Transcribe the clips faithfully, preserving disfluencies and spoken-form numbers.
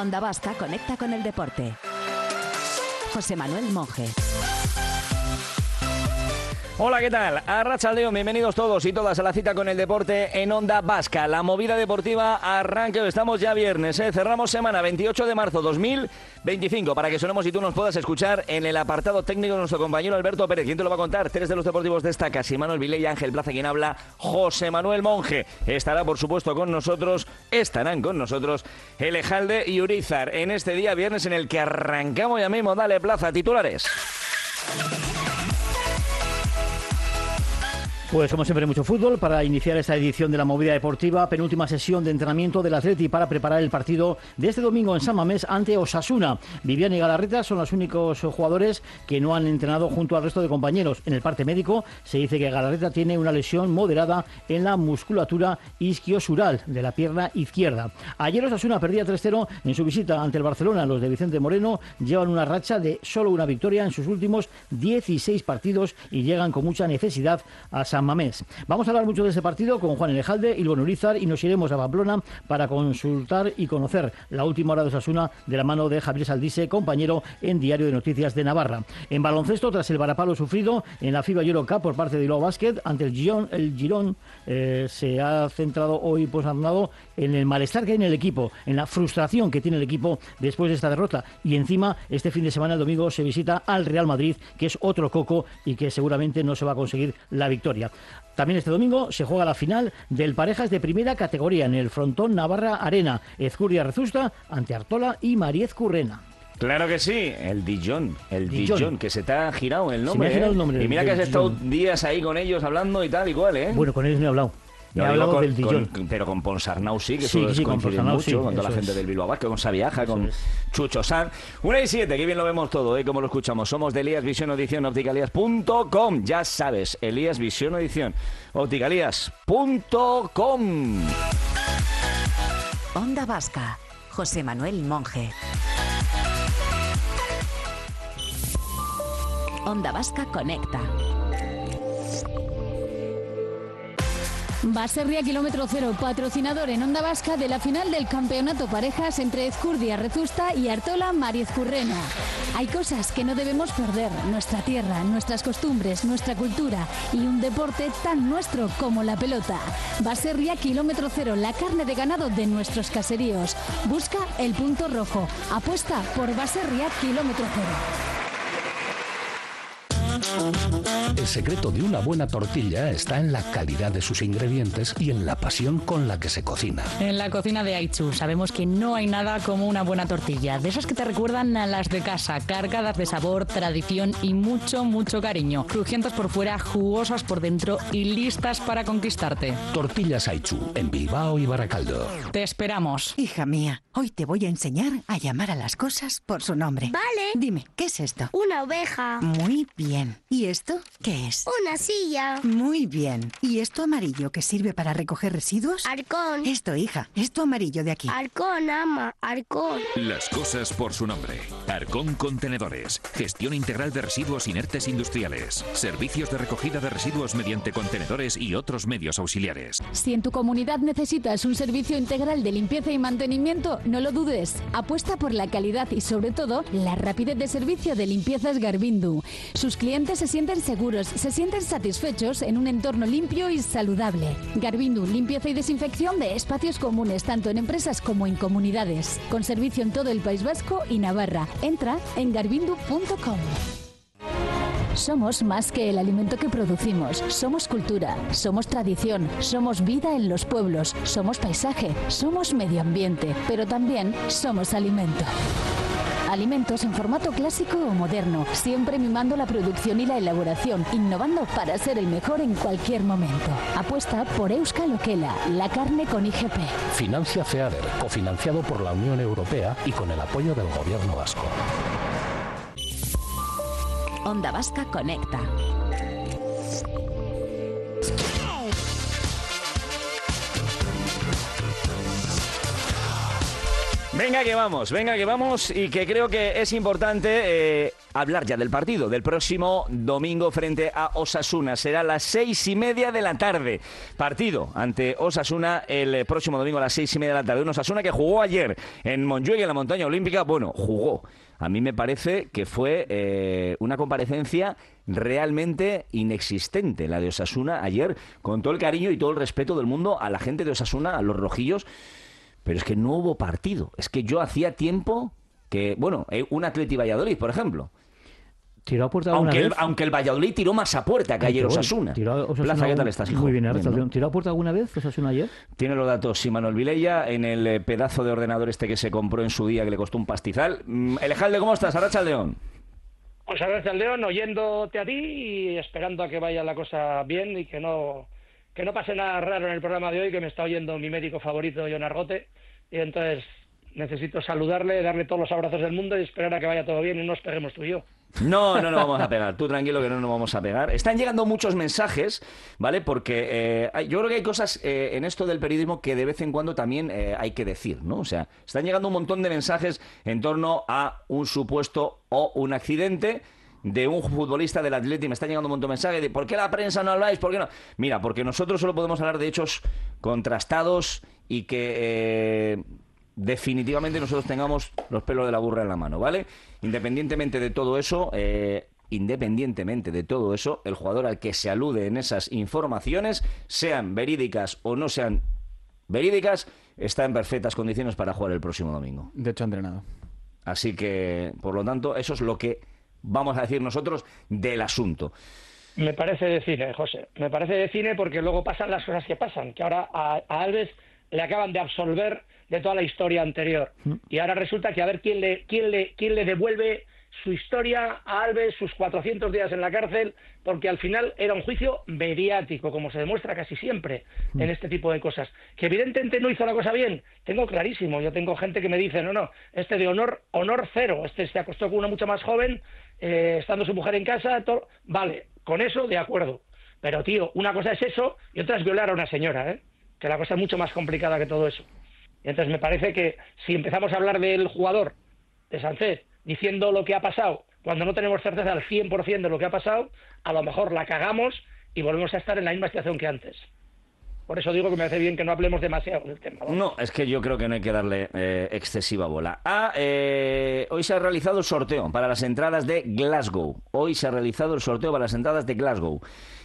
Onda Vasca conecta con el deporte. José Manuel Monje. Hola, ¿qué tal? Arratsaldeon, bienvenidos todos y todas a la cita con el deporte en Onda Vasca. La movida deportiva arranca, estamos ya viernes, ¿eh? Cerramos semana veintiocho de marzo dos mil veinticinco para que sonemos y tú nos puedas escuchar en el apartado técnico de nuestro compañero Alberto Pérez. ¿Quién te lo va a contar? Tres de los deportivos destaca, Manuel Viley, Ángel Plaza, quien habla, José Manuel Monje. Estará, por supuesto, con nosotros, estarán con nosotros Elejalde y Urizar en este día viernes en el que arrancamos ya mismo. Dale, Plaza, titulares. Pues como siempre, mucho fútbol para iniciar esta edición de la movida deportiva, penúltima sesión de entrenamiento del Atleti para preparar el partido de este domingo en San Mamés ante Osasuna. Vivian y Galarreta son los únicos jugadores que no han entrenado junto al resto de compañeros. En el parte médico se dice que Galarreta tiene una lesión moderada en la musculatura isquiosural de la pierna izquierda. Ayer Osasuna perdía tres cero en su visita ante el Barcelona. Los de Vicente Moreno llevan una racha de solo una victoria en sus últimos dieciséis partidos y llegan con mucha necesidad a San Mamés. Vamos a hablar mucho de ese partido con Juan Elejalde y Luis Urizar y nos iremos a Pamplona para consultar y conocer la última hora de Osasuna de la mano de Javier Saldise, compañero en Diario de Noticias de Navarra. En baloncesto, tras el varapalo sufrido en la FIBA Euro Cup por parte de Bilbao Basket ante el Girón, el Girón eh, se ha centrado hoy, pues Arnado, en el malestar que hay en el equipo, en la frustración que tiene el equipo después de esta derrota. Y encima, este fin de semana, el domingo, se visita al Real Madrid, que es otro coco y que seguramente no se va a conseguir la victoria. También este domingo se juega la final del Parejas de primera categoría en el Frontón Navarra Arena. Ezcurdia Rezusta ante Artola y Mariez Currena. Claro que sí, el Dijon, el Dijon, Dijon, que se te ha girado el nombre, se me ha girado ¿eh? el nombre. Y mira que has estado días ahí con ellos hablando y tal y cual, ¿eh? Bueno, con ellos no he hablado. He No, hablado con, del Dijon. Con, pero con Ponsarnau sí, que sí, eso sí, coincide con mucho, sí, con toda la gente es. del Bilbao Basket, con Sabiaja, Eso con es. Chucho San. Una y siete, que bien lo vemos todo, ¿eh? Como lo escuchamos. Somos de Elías Visión Edición, Opticalías punto com. Ya sabes, Elías Visión Edición, Opticalías punto com. Onda Vasca, José Manuel Monje. Onda Vasca conecta. Baserria Kilómetro Cero, patrocinador en Onda Vasca de la final del campeonato parejas entre Ezcurdia Rezusta y Artola Mariez Currena. Hay cosas que no debemos perder, nuestra tierra, nuestras costumbres, nuestra cultura y un deporte tan nuestro como la pelota. Baserria Kilómetro Cero, la carne de ganado de nuestros caseríos. Busca el punto rojo. Apuesta por Baserria Kilómetro Cero. El secreto de una buena tortilla está en la calidad de sus ingredientes y en la pasión con la que se cocina. En la cocina de Aichu sabemos que no hay nada como una buena tortilla, de esas que te recuerdan a las de casa, cargadas de sabor, tradición y mucho, mucho cariño. Crujientes por fuera, jugosas por dentro y listas para conquistarte. Tortillas Aichu, en Bilbao y Baracaldo. Te esperamos. Hija mía, hoy te voy a enseñar a llamar a las cosas por su nombre. Vale. Dime, ¿qué es esto? Una oveja. Muy bien. ¿Y esto qué es? Una silla. Muy bien. ¿Y esto amarillo que sirve para recoger residuos? Arcón. Esto, hija. Esto amarillo de aquí. Arcón, ama. Arcón. Las cosas por su nombre. Arcón Contenedores. Gestión integral de residuos inertes industriales. Servicios de recogida de residuos mediante contenedores y otros medios auxiliares. Si en tu comunidad necesitas un servicio integral de limpieza y mantenimiento, no lo dudes. Apuesta por la calidad y sobre todo la rapidez de servicio de Limpiezas Garbindu. Sus clientes se sienten seguros, se sienten satisfechos en un entorno limpio y saludable. Garbindu, limpieza y desinfección de espacios comunes, tanto en empresas como en comunidades. Con servicio en todo el País Vasco y Navarra. Entra en garbindu punto com. Somos más que el alimento que producimos. Somos cultura, somos tradición, somos vida en los pueblos, somos paisaje, somos medio ambiente, pero también somos alimento. Alimentos en formato clásico o moderno, siempre mimando la producción y la elaboración, innovando para ser el mejor en cualquier momento. Apuesta por Euskal Okela, la carne con I G P. Financia FEADER, cofinanciado por la Unión Europea y con el apoyo del Gobierno vasco. Onda Vasca conecta. Venga que vamos, venga que vamos y que creo que es importante eh, hablar ya del partido del próximo domingo frente a Osasuna. Será a las seis y media de la tarde. Partido ante Osasuna el próximo domingo a las seis y media de la tarde. Un Osasuna que jugó ayer en Montjuic, en la montaña olímpica. Bueno, jugó. A mí me parece que fue eh, una comparecencia realmente inexistente la de Osasuna ayer, con todo el cariño y todo el respeto del mundo a la gente de Osasuna, a los rojillos, pero es que no hubo partido. Es que yo hacía tiempo que, bueno, eh, un Atleti Valladolid, por ejemplo. ¿Tiró a puerta alguna aunque vez? El, aunque el Valladolid tiró más a puerta que ayer Osasuna. ¿Tiró a Osasuna? Plaza, ¿qué tal estás, hijo? Muy bien, bien, ¿no? ¿Tiró a puerta alguna vez Osasuna ayer? Tiene los datos Imanol Vilella en el eh, pedazo de ordenador este que se compró en su día, que le costó un pastizal. Mm, Elejalde, ¿cómo estás? Arratsaldeon. Pues Arratsaldeon, oyéndote a ti y esperando a que vaya la cosa bien y que no que no pase nada raro en el programa de hoy, que me está oyendo mi médico favorito, Jon Argote, y entonces necesito saludarle, darle todos los abrazos del mundo y esperar a que vaya todo bien y no nos peguemos tú y yo. No, no nos vamos a pegar. Tú tranquilo que no nos vamos a pegar. Están llegando muchos mensajes, ¿vale? Porque eh, hay, yo creo que hay cosas eh, en esto del periodismo que de vez en cuando también eh, hay que decir, ¿no? O sea, están llegando un montón de mensajes en torno a un supuesto o un accidente de un futbolista del Atleti. Me están llegando un montón de mensajes de ¿por qué la prensa no habláis? ¿Por qué no? Mira, porque nosotros solo podemos hablar de hechos contrastados y que... Eh, definitivamente nosotros tengamos los pelos de la burra en la mano, ¿vale? Independientemente de todo eso, eh, independientemente de todo eso, el jugador al que se alude en esas informaciones, sean verídicas o no sean verídicas, está en perfectas condiciones para jugar el próximo domingo. De hecho, ha entrenado. Así que, por lo tanto, eso es lo que vamos a decir nosotros del asunto. Me parece de cine, José. Me parece de cine porque luego pasan las cosas que pasan, que ahora a, a Alves le acaban de absolver de toda la historia anterior. Y ahora resulta que a ver quién le, quién le, quién le devuelve su historia a Alves, sus cuatrocientos días en la cárcel, porque al final era un juicio mediático, como se demuestra casi siempre en este tipo de cosas. Que evidentemente no hizo la cosa bien, tengo clarísimo. Yo tengo gente que me dice, no, no, este de honor, honor cero, este se acostó con una mucho más joven, eh, estando su mujer en casa, todo... vale, con eso de acuerdo. Pero tío, una cosa es eso y otra es violar a una señora, ¿eh? Que la cosa es mucho más complicada que todo eso. Y entonces me parece que si empezamos a hablar del jugador, de Sánchez, diciendo lo que ha pasado, cuando no tenemos certeza al cien por ciento de lo que ha pasado, a lo mejor la cagamos y volvemos a estar en la misma situación que antes. Por eso digo que me hace bien que no hablemos demasiado del tema, ¿no? No, es que yo creo que no hay que darle eh, excesiva bola. Ah, eh, hoy se ha realizado el sorteo para las entradas de Glasgow. Hoy se ha realizado el sorteo para las entradas de Glasgow.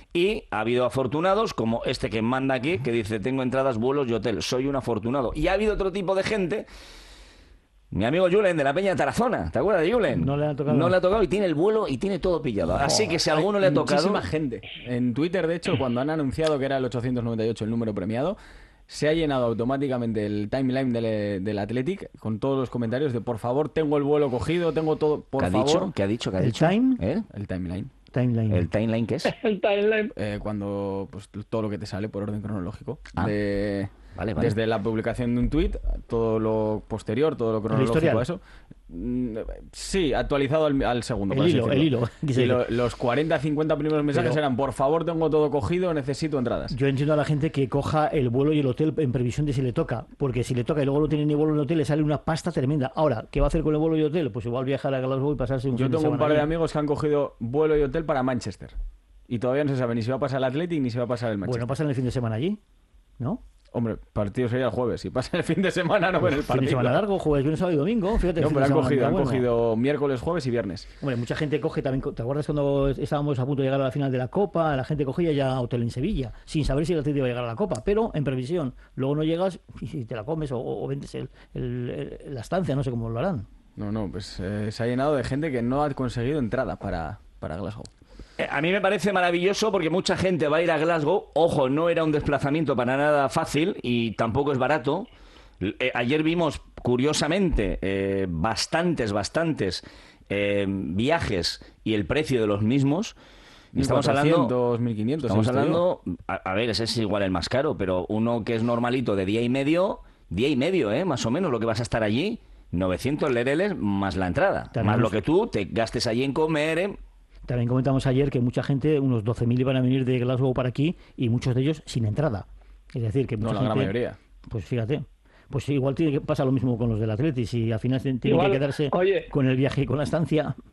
Y ha habido afortunados, como este que manda aquí, que dice, tengo entradas, vuelos y hotel, soy un afortunado. Y ha habido otro tipo de gente, mi amigo Julen, de la Peña de Tarazona, ¿te acuerdas de Julen? No le ha tocado. No le ha tocado y tiene el vuelo y tiene todo pillado. Así que si a alguno le ha tocado... Muchísima gente. En Twitter, de hecho, cuando han anunciado que era el ochocientos noventa y ocho el número premiado, se ha llenado automáticamente el timeline del, del Athletic con todos los comentarios de, por favor, tengo el vuelo cogido, tengo todo, por ¿Qué ha favor. dicho? ¿Qué ha dicho? ¿Qué ha ¿El dicho? time? ¿Eh? El timeline. Timeline. ¿El timeline qué es? El timeline. Eh, cuando, pues, todo lo que te sale por orden cronológico. Ah. De... Vale, vale. Desde la publicación de un tuit, todo lo posterior, todo lo cronológico a eso. Mm, Sí, actualizado al, al segundo. El por así hilo, decirlo. el hilo. Y lo- los cuarenta cincuenta primeros mensajes Pero- eran, por favor, tengo todo cogido, necesito entradas. Yo entiendo a la gente que coja el vuelo y el hotel en previsión de si le toca, porque si le toca y luego no tiene ni vuelo ni hotel, le sale una pasta tremenda. Ahora, ¿qué va a hacer con el vuelo y hotel? Pues igual viajar a Glasgow y pasarse un Yo fin de tengo un semana par de allí. amigos que han cogido vuelo y hotel para Manchester. Y todavía no se sabe ni si va a pasar el Athletic ni si va a pasar el Manchester. Bueno, pasan el fin de semana allí, ¿no? Hombre, partido sería el jueves. Si pasa el fin de semana, no ven el Fin partido. de semana largo, jueves, viernes, sábado y domingo. Fíjate. No, fin pero de han semana cogido, tan han bueno. cogido miércoles, jueves y viernes. Hombre, mucha gente coge también. ¿Te acuerdas cuando estábamos a punto de llegar a la final de la Copa? La gente cogía ya hotel en Sevilla, sin saber si el Atlético iba a llegar a la Copa, pero en previsión. Luego no llegas y te la comes o, o vendes el, el- el- la estancia, no sé cómo lo harán. No, no, pues eh, se ha llenado de gente que no ha conseguido entrada para, para Glasgow. Eh, A mí me parece maravilloso porque mucha gente va a ir a Glasgow. Ojo, no era un desplazamiento para nada fácil y tampoco es barato. L- eh, ayer vimos, curiosamente, eh, bastantes, bastantes eh, viajes y el precio de los mismos. Y estamos hablando, mil quinientos. estamos he visto hablando a, a ver, ese es igual el más caro, pero uno que es normalito de día y medio, día y medio, ¿eh? Más o menos lo que vas a estar allí, novecientos lereles más la entrada, También más nos- lo que tú te gastes allí en comer, ¿eh? También comentamos ayer que mucha gente, unos doce mil iban a venir de Glasgow para aquí y muchos de ellos sin entrada. Es decir, que No, mucha la gran gente- mayoría. Pues fíjate. Pues igual tiene que pasar lo mismo con los del Atleti. Si al final tienen Igual, que quedarse oye. con el viaje y con la estancia.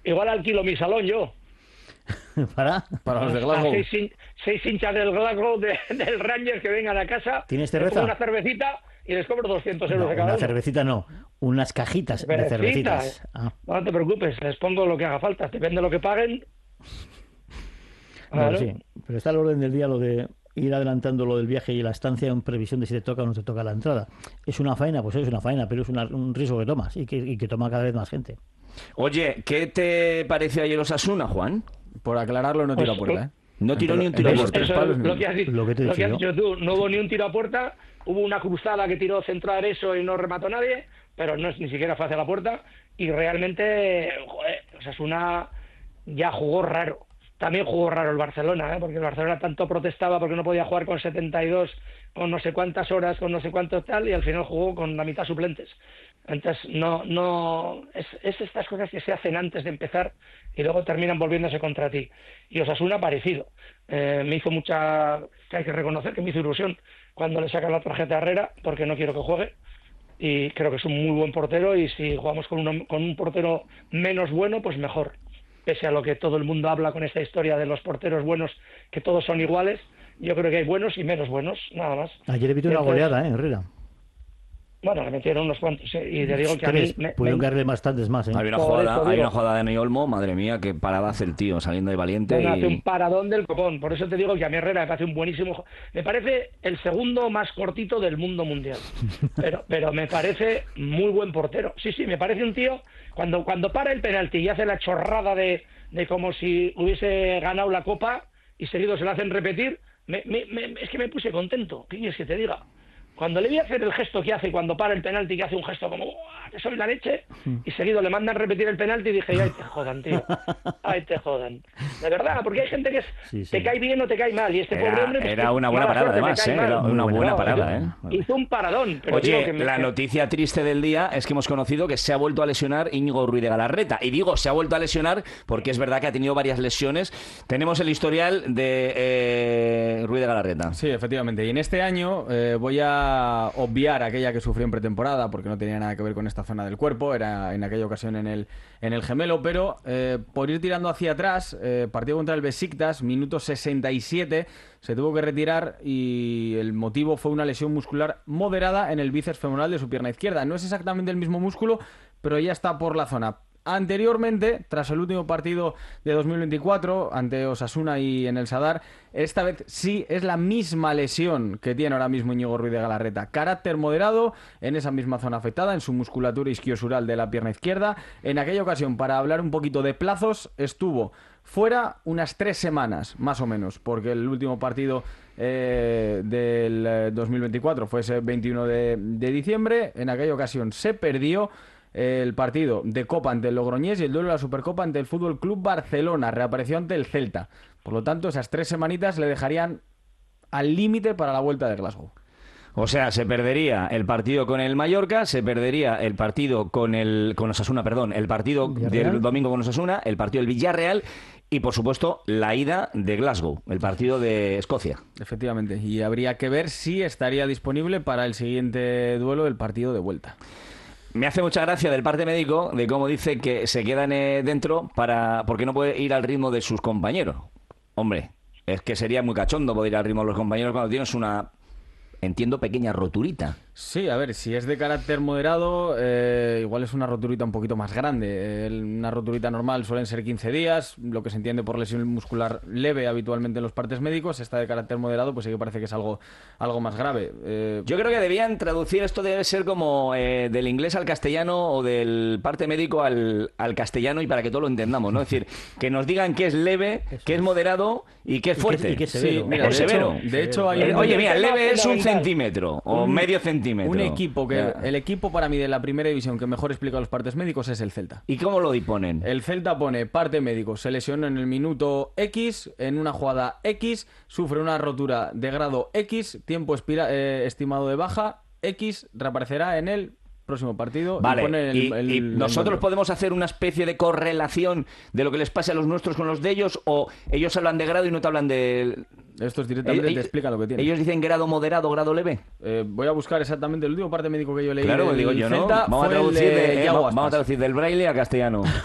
igual alquilo mi salón yo. ¿Para? Para los de A Glasgow. seis, hin- seis hinchas del Glasgow, de- del Rangers que vengan a casa. ¿Tienes les cerveza? pongo una cervecita y les cobro doscientos euros No, de cada una uno. cervecita no, unas cajitas de Cervecita, cervecitas. eh. Ah. No te preocupes, les pongo lo que haga falta. Depende de lo que paguen. Bueno, Claro. sí, pero está al orden del día lo de ir adelantando lo del viaje y la estancia en previsión de si te toca o no te toca la entrada. ¿Es una faena? Pues es una faena, pero es una- un riesgo que tomas y que, y que toma cada vez más gente. Oye, ¿qué te parece ayer Osasuna, Juan? Por aclararlo, no tiro a Pues, puerta, ¿eh? No tiró Entre- ni un tiro a entre los puerta. tres Eso palos, es ni lo uno. que has dicho, Lo que te he lo que has dicho dicho tú. No hubo ni un tiro a puerta, hubo una cruzada que tiró centro a eso y no remató nadie, pero no es, ni siquiera fue hacia la puerta. Y realmente, joder, Osasuna ya jugó raro. También jugó raro el Barcelona, ¿eh? Porque el Barcelona tanto protestaba porque no podía jugar con setenta y dos, con no sé cuántas horas, con no sé cuánto tal, y al final jugó con la mitad suplentes. Entonces, no, no, es, es estas cosas que se hacen antes de empezar y luego terminan volviéndose contra ti. Y Osasuna parecido. Eh, me hizo mucha, que hay que reconocer que me hizo ilusión cuando le sacan la tarjeta a Herrera, porque no quiero que juegue. Y creo que es un muy buen portero y si jugamos con, uno, con un portero menos bueno, pues mejor. Pese a lo que todo el mundo habla con esta historia de los porteros buenos, que todos son iguales, yo creo que hay buenos y menos buenos, nada más. Ayer he visto una Entonces, goleada, ¿eh, Herrera? Bueno, le metieron unos cuantos, ¿eh? Y te digo que a mí... Tres, me- pudieron me- caerle bastantes más, ¿eh? Hay una Por jugada, eso hay digo. una jugada de Dani Olmo, madre mía, qué parada hace el tío saliendo de valiente. Bueno, hace y... un paradón del copón. Por eso te digo que a mí Herrera me parece un buenísimo... jo- Me parece el segundo más cortito del mundo mundial. Pero, pero me parece muy buen portero. Sí, sí, me parece un tío... Cuando, cuando para el penalti y hace la chorrada de, de como si hubiese ganado la Copa y seguido se la hacen repetir, me, me- me- es que me puse contento. ¿Qué quieres que te diga? Cuando le vi hacer el gesto que hace cuando para el penalti, que hace un gesto como ¡buah, te soy la leche! Y seguido le mandan repetir el penalti y dije, ¡ay, te jodan, tío! ¡Ay, te jodan! De verdad, porque hay gente que es, Sí, sí. te cae bien o te cae mal. Y este Era, pobre hombre... pues, era una buena mala parada, suerte, me además, cae ¿eh? mal. Era una Muy buena No, parada, ¿eh? hizo- Hizo un paradón. Pero digo Oye, que me- la que- noticia triste del día es que hemos conocido que se ha vuelto a lesionar Íñigo Ruiz de Galarreta. Y digo, se ha vuelto a lesionar porque es verdad que ha tenido varias lesiones. Tenemos el historial de eh, Ruiz de Galarreta. Sí, efectivamente. Y en este año eh, voy a obviar aquella que sufrió en pretemporada, porque no tenía nada que ver con esta zona del cuerpo, era en aquella ocasión en el, en el gemelo, pero eh, por ir tirando hacia atrás, eh, partido contra el Besiktas, minuto sesenta y siete, se tuvo que retirar y el motivo fue una lesión muscular moderada en el bíceps femoral de su pierna izquierda. No es exactamente el mismo músculo, pero ya está por la zona. Anteriormente, tras el último partido de dos mil veinticuatro ante Osasuna y en el Sadar, esta vez sí es la misma lesión que tiene ahora mismo Íñigo Ruiz de Galarreta. Carácter moderado en esa misma zona afectada, en su musculatura isquiosural de la pierna izquierda. En aquella ocasión, para hablar un poquito de plazos, estuvo fuera unas tres semanas, más o menos, porque el último partido eh, del eh, dos mil veinticuatro fue ese veintiuno de, de diciembre. En aquella ocasión se perdió el partido de Copa ante el Logroñés y el duelo de la Supercopa ante el Fútbol Club Barcelona. Reapareció ante el Celta. Por lo tanto, esas tres semanitas le dejarían al límite para la vuelta de Glasgow. O sea, se perdería el partido con el Mallorca, se perdería el partido con el con Osasuna, perdón, el partido Villarreal. del domingo con Osasuna, el partido del Villarreal y, por supuesto, la ida de Glasgow, el partido de Escocia. Efectivamente. Y habría que ver si estaría disponible para el siguiente duelo, el partido de vuelta. Me hace mucha gracia del parte médico de cómo dice que se quedan eh, dentro para porque no puede ir al ritmo de sus compañeros. Hombre, es que sería muy cachondo poder ir al ritmo de los compañeros cuando tienes una, entiendo, pequeña roturita. Sí, a ver, si es de carácter moderado, eh, igual es una roturita un poquito más grande. Eh, una roturita normal suelen ser quince días, lo que se entiende por lesión muscular leve habitualmente en los partes médicos. Esta de carácter moderado, pues sí que parece que es algo, algo más grave. Eh, Yo creo que debían traducir esto, debe ser como eh, del inglés al castellano o del parte médico al, al castellano, y para que todo lo entendamos, ¿no? Es decir, que nos digan qué es leve, qué es moderado y qué es Y qué- fuerte. y qué es severo. Sí, mira, O de severo. hecho- de hecho hay Eh, un- Oye, mira, el tema leve es un fundamental. centímetro o Un- medio centímetro. Un equipo que Ya. el equipo para mí de la primera división que mejor explica los partes médicos es el Celta. ¿Y cómo lo disponen? El Celta pone parte médico, se lesionó en el minuto X, en una jugada X, sufre una rotura de grado X, tiempo expira- eh, estimado de baja X, reaparecerá en el próximo partido. Vale, y pone el- y, el- y el nosotros nombre. podemos hacer una especie de correlación de lo que les pase a los nuestros con los de ellos, o ellos hablan de grado y no te hablan de... Estos directamente Ellos- te explican lo que tiene. Ellos dicen grado moderado, grado leve. Eh, voy a buscar exactamente el último parte médico que yo leí. Claro, del digo yo, ¿no? Celta Vamos a fue el traducir, de de, eh, Yago vamos a Aspas. traducir del braille a castellano.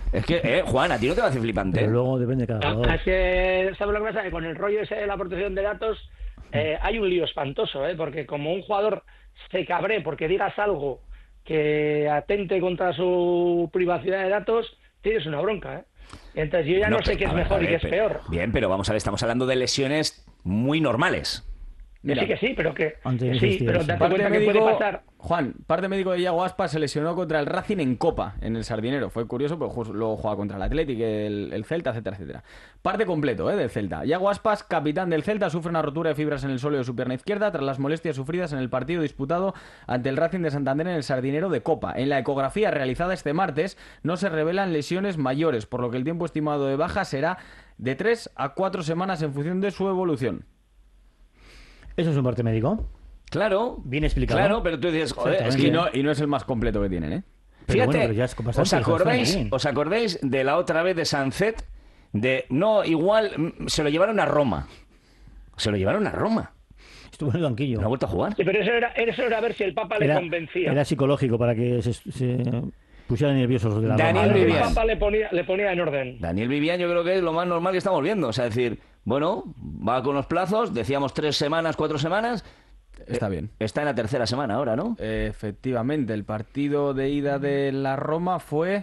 Es que, eh, Juan, a ti no te va a hacer flipante. Pero luego depende de cada No, jugador. es que, ¿sabes lo que pasa? Que con el rollo ese de la protección de datos eh, hay un lío espantoso, ¿eh? Porque como un jugador se cabre porque digas algo que atente contra su privacidad de datos, tienes una bronca, ¿eh? Entonces yo ya no, No, sé pero- qué es a ver, mejor a y qué ver, es pero- peor. Bien, pero vamos a ver, estamos hablando de lesiones muy normales. Que sí, que sí, pero que, Antes que sí, existía pero eso. date Parte cuenta que médico, puede pasar. Juan, parte médico de Iago Aspas se lesionó contra el Racing en Copa, en el Sardinero. Fue curioso, pero ju- luego jugaba contra el Athletic, el, el Celta, etcétera, etcétera. Parte completo, ¿eh? Del Celta. Iago Aspas, capitán del Celta, sufre una rotura de fibras en el sóleo de su pierna izquierda tras las molestias sufridas en el partido disputado ante el Racing de Santander en el Sardinero de Copa. En la ecografía realizada este martes no se revelan lesiones mayores, por lo que el tiempo estimado de baja será de tres a cuatro semanas en función de su evolución. ¿Eso es un parte médico? Claro. Bien explicado. Claro, pero tú dices, joder, es que Y no, y no es el más completo que tienen, ¿eh? Pero Fíjate, bueno, pero ya es bastante, ¿os es bastante acordáis, bien. ¿os acordáis de la otra vez de Sancet? De, no, igual mm, se lo llevaron a Roma. Se lo llevaron a Roma. Estuvo en el banquillo. No ha vuelto a jugar. Sí, pero eso era, eso era a ver si el Papa le Era, convencía. era psicológico para que se, se pusieran nerviosos los de la Daniel Roma. El Vivian. Papa le ponía, le ponía en orden. Daniel Vivian yo creo que es lo más normal que estamos viendo. O sea, decir, bueno, va con los plazos, decíamos tres semanas, cuatro semanas. Está bien. Está en la tercera semana ahora, ¿no? Efectivamente, el partido de ida de la Roma fue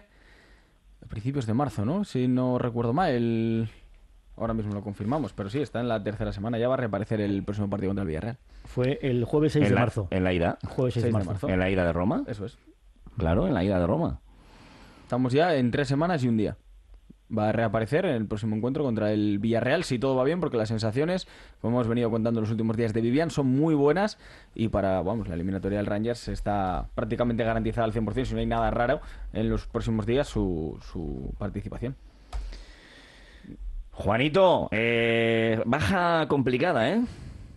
a principios de marzo, ¿no? Si no recuerdo mal, el... ahora mismo lo confirmamos, pero sí, está en la tercera semana, ya va a reaparecer el próximo partido contra el Villarreal. Fue el jueves seis en de la, marzo. En la ida. Jueves seis de marzo. En la ida de Roma. Eso es. Claro, en la ida de Roma. Estamos ya en tres semanas y un día. Va a reaparecer en el próximo encuentro contra el Villarreal, si todo va bien, porque las sensaciones, como hemos venido contando los últimos días de Vivian, son muy buenas y para, vamos, la eliminatoria del Rangers está prácticamente garantizada al cien por ciento, si no hay nada raro en los próximos días, su, su participación. Juanito, eh, baja complicada, ¿eh?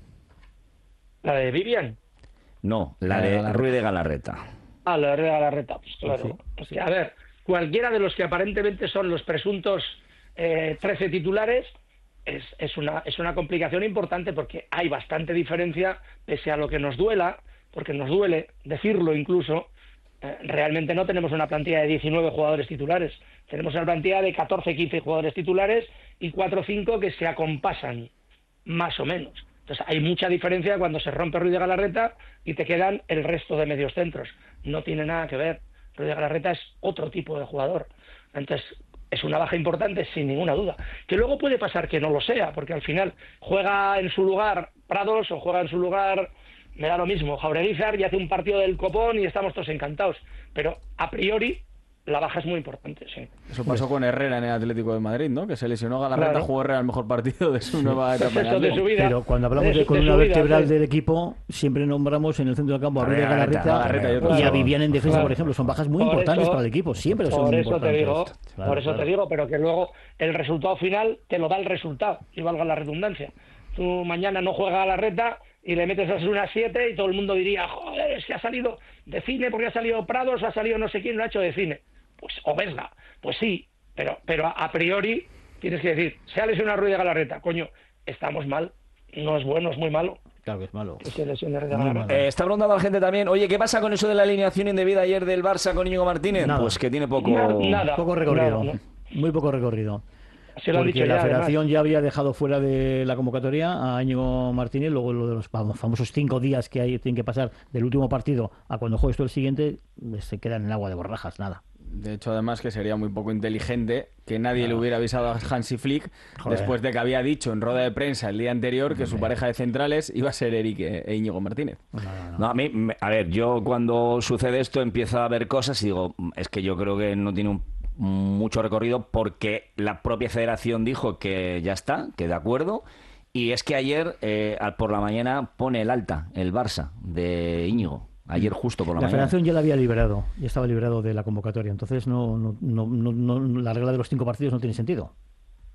¿La de Vivian? No, la La de de Galarreta. Ruiz de Galarreta. Ah, la de Galarreta, pues claro. Sí. Es que, a ver, cualquiera de los que aparentemente son los presuntos eh, trece titulares es, es, una, es una complicación importante porque hay bastante diferencia, pese a lo que nos duela, porque nos duele decirlo incluso, eh, realmente no tenemos una plantilla de diecinueve jugadores titulares, tenemos una plantilla de catorce, quince jugadores titulares y cuatro o cinco que se acompasan, más o menos. Entonces hay mucha diferencia cuando se rompe Ruiz de Galarreta y te quedan el resto de medios centros. No tiene nada que ver. Ruiz de Galarreta es otro tipo de jugador. Entonces es una baja importante sin ninguna duda. Que luego puede pasar que no lo sea, porque al final juega en su lugar Prados o juega en su lugar, me da lo mismo, Jaureguizar y hace un partido del copón y estamos todos encantados. Pero a priori la baja es muy importante, sí. Eso pasó con Herrera en el Atlético de Madrid, ¿no? Que se lesionó Galarreta, Claro. jugó Herrera el mejor partido de su nueva etapa en el Eso de su Atlético. vida. Pero cuando hablamos de de su- de columna su vida, vertebral sí. del equipo, siempre nombramos en el centro del campo a Ruiz de Galarreta, Galarreta Galarreta y otros. y a Claro. Vivian en defensa, Claro. por ejemplo. Son bajas muy Por importantes eso- para el equipo. Siempre son Por muy eso te importantes. digo, Claro, por eso claro. te digo, pero que luego el resultado final te lo da el resultado, y valga la redundancia. Tú mañana no juegas a la reta y le metes a una siete y todo el mundo diría, joder, se ha salido de cine porque ha salido Prados, ha salido no sé quién, lo ha hecho de cine. Pues, o Vesga, pues sí, pero, pero a, a priori tienes que decir, se ha lesionado Ruiz de Galarreta, coño, estamos mal, no es bueno, es muy malo. Claro que es malo. Que se lesione Ruiz de Muy Galarreta. malo. Eh, está preguntando a la gente también, oye, ¿qué pasa con eso de la alineación indebida ayer del Barça con Íñigo Martínez? Nada. Pues que tiene poco... Na- nada. Poco recorrido. Nada, Muy poco recorrido. Se lo han Porque dicho la ya, federación además. ya había dejado fuera de la convocatoria a Íñigo Martínez, luego lo de los fam- famosos cinco días que hay, tienen que pasar del último partido a cuando juegues tú el siguiente, pues se quedan en agua de borrajas, nada. De hecho, además, que sería muy poco inteligente que nadie le hubiera avisado a Hansi Flick Joder. después de que había dicho en rueda de prensa el día anterior que su pareja de centrales iba a ser Eric e e Íñigo Martínez. No, a mí, me- a ver, yo cuando sucede esto empiezo a ver cosas y digo, es que yo creo que no tiene un, mucho recorrido porque la propia federación dijo que ya está, que de acuerdo, y es que ayer eh, al- por la mañana pone el alta, el Barça, de Íñigo. Ayer justo por la, La mañana. federación ya la había liberado, ya estaba liberado de la convocatoria, entonces no, no, no, no- no- la regla de los cinco partidos no tiene sentido.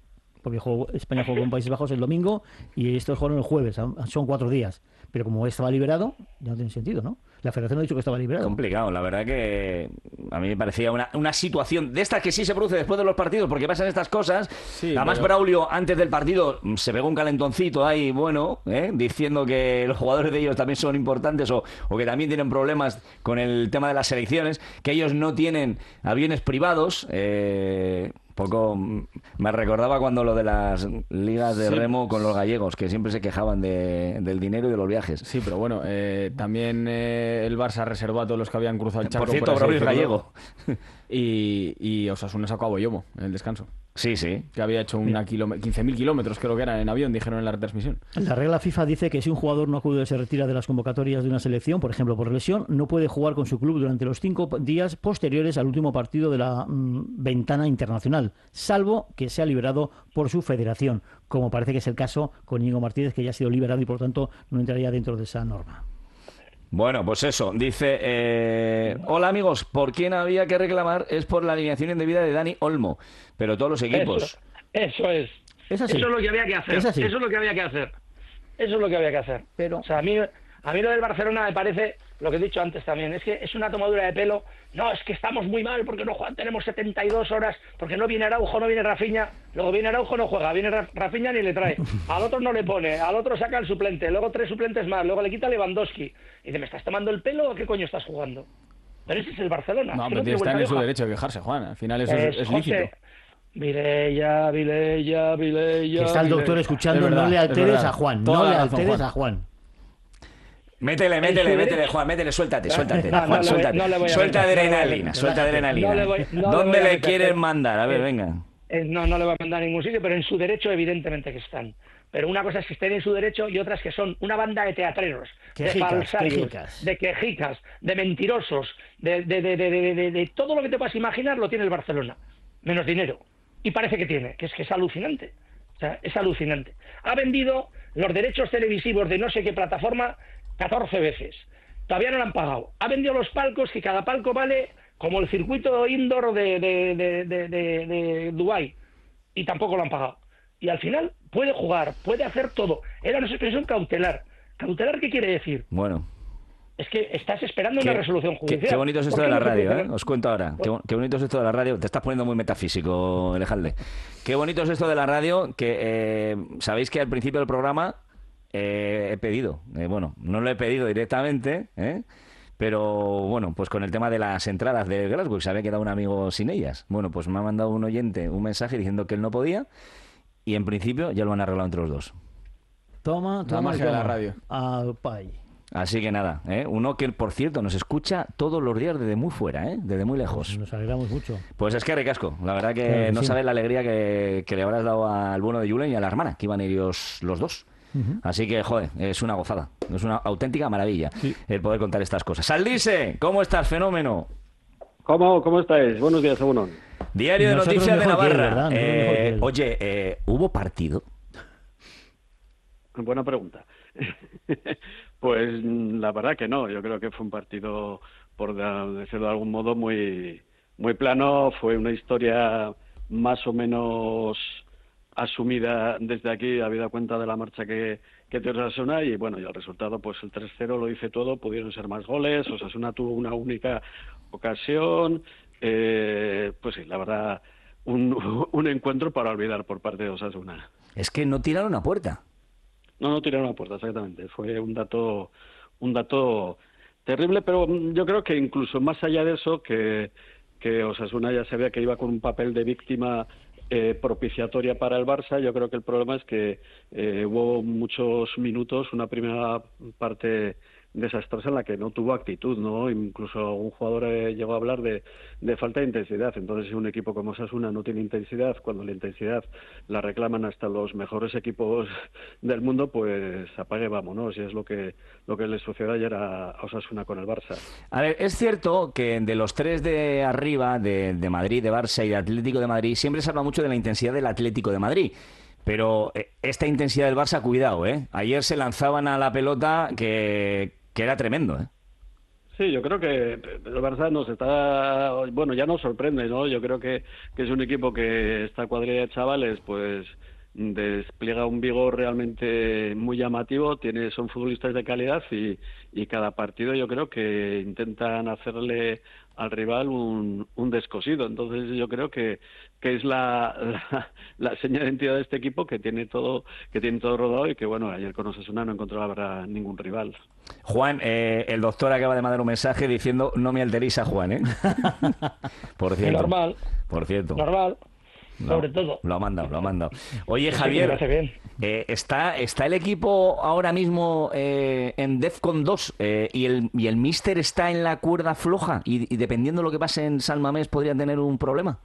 porque juego, España jugó con Países Bajos el domingo y estos jugaron el jueves, son cuatro días. Pero como estaba liberado, ya no tiene sentido, ¿no? La federación ha dicho que estaba liberado. Complicado, la verdad que a mí me parecía una, una situación de estas que sí se produce después de los partidos, porque pasan estas cosas. Sí, Además, pero... Braulio, antes del partido, se pegó un calentoncito ahí, bueno, ¿eh? diciendo que los jugadores de ellos también son importantes o, o que también tienen problemas con el tema de las selecciones, que ellos no tienen aviones privados. Eh... Poco me recordaba cuando lo de las ligas de sí. remo con los gallegos, que siempre se quejaban de, del dinero y de los viajes. Sí, pero bueno, eh, también eh, el Barça reservó a todos los que habían cruzado el charco. Por cierto, Braulio es gallego. Y, y Osasuna sacó a Boyomo en el descanso. Sí, sí. Que había hecho una kilómet- quince mil kilómetros, creo que eran en avión, dijeron en la retransmisión. La regla FIFA dice que si un jugador no acude o se retira de las convocatorias de una selección, por ejemplo por lesión, no puede jugar con su club durante los cinco días posteriores al último partido de la mmm, ventana internacional, salvo que sea liberado por su federación, como parece que es el caso con Íñigo Martínez, que ya ha sido liberado y por tanto no entraría dentro de esa norma. Bueno, pues eso, dice, eh, hola amigos, ¿por quién había que reclamar? Es por la alineación indebida de Dani Olmo, pero todos los equipos. Eso, eso es, ¿Es así? eso es lo que había que hacer, ¿Es así? eso es lo que había que hacer, eso es lo que había que hacer. Pero, o sea, a mí, a mí lo del Barcelona me parece, lo que he dicho antes también, es que es una tomadura de pelo. No, es que estamos muy mal porque no juegan, tenemos setenta y dos horas, porque no viene Araujo, no viene Rafinha, luego viene Araujo, no juega, viene Rafinha ni le trae, al otro no le pone, al otro saca el suplente, luego tres suplentes más, luego le quita Lewandowski, y dice, ¿me estás tomando el pelo o qué coño estás jugando? Pero ese es el Barcelona. No, pero no pero está en su derecho de quejarse, Juan, al final eso es, es lícito. Vilella, Vilella, Vilella... Que está el doctor escuchando, verdad, no le alteres a Juan, no le alteres a Juan. Métele, métele, métele, Juan, métele, suéltate, suéltate, no, Juan, no suéltate. Voy, no suelta adrenalina, no suelta adrenalina. No voy, no ¿Dónde le, le quieren mandar? A ver, eh, venga. Eh, no, no le voy a mandar a ningún sitio, pero en su derecho evidentemente que están. Pero una cosa es que estén en su derecho y otra es que son una banda de teatreros, quejicas, de falsarios, quejicas. de quejicas, de mentirosos, de, de, de, de, de, de, de todo lo que te puedas imaginar lo tiene el Barcelona, menos dinero. Y parece que tiene, que es que es alucinante. O sea, es alucinante. Ha vendido los derechos televisivos de no sé qué plataforma catorce veces. Todavía no lo han pagado. Ha vendido los palcos, que cada palco vale como el circuito indoor de, de, de, de, de, de Dubái. Y tampoco lo han pagado. Y al final puede jugar, puede hacer todo. Era una suspensión cautelar. ¿Cautelar qué quiere decir? Bueno. Es que estás esperando qué, una resolución judicial. Qué, qué bonito es esto de la radio, ¿eh? Os cuento ahora. Qué, qué bonito es esto de la radio. Te estás poniendo muy metafísico, Elejalde. Qué bonito es esto de la radio, que eh, sabéis que al principio del programa eh, he pedido, eh, bueno, no lo he pedido directamente, ¿eh? Pero bueno, pues con el tema de las entradas de Glasgow, se había quedado un amigo sin ellas. Bueno, pues me ha mandado un oyente un mensaje diciendo que él no podía y en principio ya lo han arreglado entre los dos. Toma, toma, la magia toma. de la radio. Ah, pay. Así que nada, ¿eh? Uno que, por cierto, nos escucha todos los días desde muy fuera, ¿eh? Desde muy lejos. Pues nos alegramos mucho. Pues es que ricasco. La verdad que, claro que no sí. sabes la alegría que, que le habrás dado al bueno de Julen y a la hermana, que iban ellos los dos. Uh-huh. Así que, joder, es una gozada. Es una auténtica maravilla sí. el poder contar estas cosas. Saldise, ¿cómo estás, fenómeno? ¿Cómo, cómo estáis? Buenos días, Egunon. Diario de Nosotros Noticias de Navarra. Él, ¿verdad? Eh, oye, eh, ¿hubo partido? Buena pregunta. Pues la verdad que no. Yo creo que fue un partido, por decirlo de algún modo, muy, muy plano. Fue una historia más o menos asumida desde aquí, habida cuenta de la marcha que, que tiene Osasuna, y bueno, y el resultado, pues el tres cero lo dice todo. Pudieron ser más goles, Osasuna tuvo una única ocasión, eh, pues sí, la verdad, un, un encuentro para olvidar por parte de Osasuna. Es que no tiraron a puerta. No, no tiraron a puerta, exactamente. Fue un dato, un dato terrible, pero yo creo que incluso más allá de eso, que, que Osasuna ya sabía que iba con un papel de víctima eh, propiciatoria para el Barça. Yo creo que el problema es que eh, hubo muchos minutos, una primera parte desastrosa en la que no tuvo actitud, ¿no? Incluso un jugador eh, llegó a hablar de, de falta de intensidad. Entonces, si un equipo como Osasuna no tiene intensidad, cuando la intensidad la reclaman hasta los mejores equipos del mundo, pues apague vámonos. Y es lo que lo que le sucedió ayer a, a Osasuna con el Barça. A ver, es cierto que de los tres de arriba, de, de Madrid, de Barça y de Atlético de Madrid, siempre se habla mucho de la intensidad del Atlético de Madrid. Pero esta intensidad del Barça, cuidado, ¿eh? Ayer se lanzaban a la pelota que... que era tremendo, ¿eh? Sí, yo creo que el Barça nos está... Bueno, ya nos sorprende, ¿no? Yo creo que, que es un equipo que esta cuadrilla de chavales, pues despliega un vigor realmente muy llamativo, tiene son futbolistas de calidad y, y cada partido yo creo que intentan hacerle al rival un, un descosido. Entonces yo creo que, que es la, la, la seña de identidad de este equipo, que tiene todo que tiene todo rodado y que, bueno, ayer con Osasuna no encontraba ningún rival. Juan, eh, el doctor acaba de mandar un mensaje diciendo no me alteréis a Juan, ¿eh? Por cierto. Normal. Por cierto. Normal. No, sobre todo. Lo ha mandado, lo ha mandado. Oye, Sí, Javier, me parece bien. eh, ¿está, ¿está el equipo ahora mismo eh, en Defcon dos eh, y, el, y el míster está en la cuerda floja y, y dependiendo de lo que pase en San Mamés podrían tener un problema?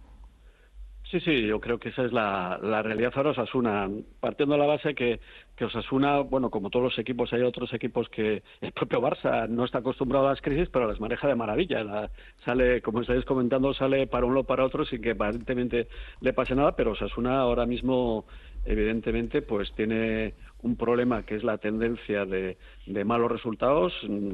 Sí, sí, yo creo que esa es la, la realidad ahora Osasuna, partiendo de la base que, que Osasuna, bueno, como todos los equipos, hay otros equipos que el propio Barça no está acostumbrado a las crisis, pero las maneja de maravilla. La, sale, como estáis comentando, sale para uno o para otro sin que aparentemente le pase nada, pero Osasuna ahora mismo, evidentemente, pues tiene un problema que es la tendencia de, de malos resultados.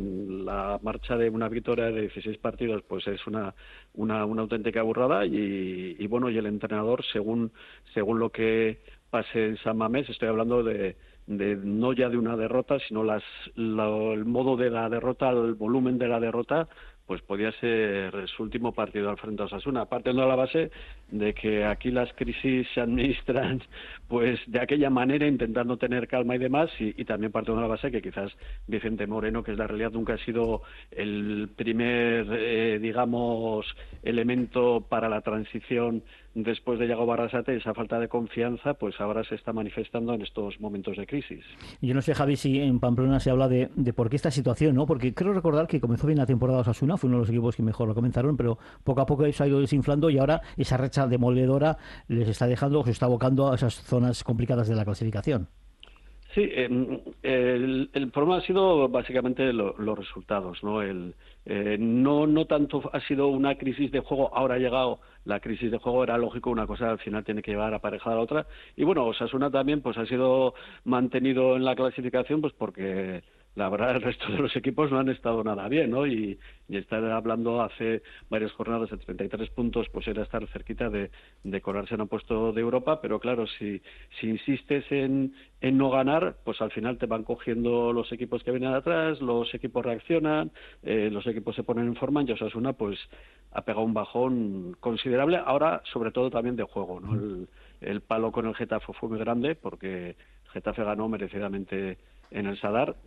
La marcha de una victoria de dieciséis partidos pues es una una, una auténtica burrada y, y bueno, y el entrenador, según según lo que pase en San Mamés, estoy hablando de, de no ya de una derrota, sino las lo, el modo de la derrota, el volumen de la derrota, pues podía ser su último partido al frente a Osasuna, partiendo de la base de que aquí las crisis se administran pues de aquella manera, intentando tener calma y demás, y, y también partiendo de la base que quizás Vicente Moreno, que es la realidad, nunca ha sido el primer, eh, digamos, elemento para la transición después de Yago Barrasate. Esa falta de confianza pues ahora se está manifestando en estos momentos de crisis. Yo no sé, Javi, si en Pamplona se habla de, de por qué esta situación, ¿no? Porque creo recordar que comenzó bien la temporada Osasuna, fue uno de los equipos que mejor lo comenzaron, pero poco a poco eso ha ido desinflando y ahora esa racha demoledora les está dejando, se está abocando a esas zonas complicadas de la clasificación. Sí, eh, el, el problema ha sido básicamente lo, los resultados, ¿no? El, eh, no, no tanto ha sido una crisis de juego, ahora ha llegado la crisis de juego, era lógico, una cosa al final tiene que llevar aparejada a la otra, y bueno, Osasuna también pues ha sido mantenido en la clasificación pues porque la verdad el resto de los equipos no han estado nada bien, ¿no? Y, y estar hablando hace varias jornadas de treinta y tres puntos, pues era estar cerquita de, de colarse en un puesto de Europa, pero claro, si, si insistes en, en no ganar, pues al final te van cogiendo los equipos que vienen atrás, los equipos reaccionan, eh, los equipos se ponen en forma, y Osasuna pues ha pegado un bajón considerable, ahora sobre todo también de juego, ¿no? El, el palo con el Getafe fue muy grande, porque Getafe ganó merecidamente en el Sadar.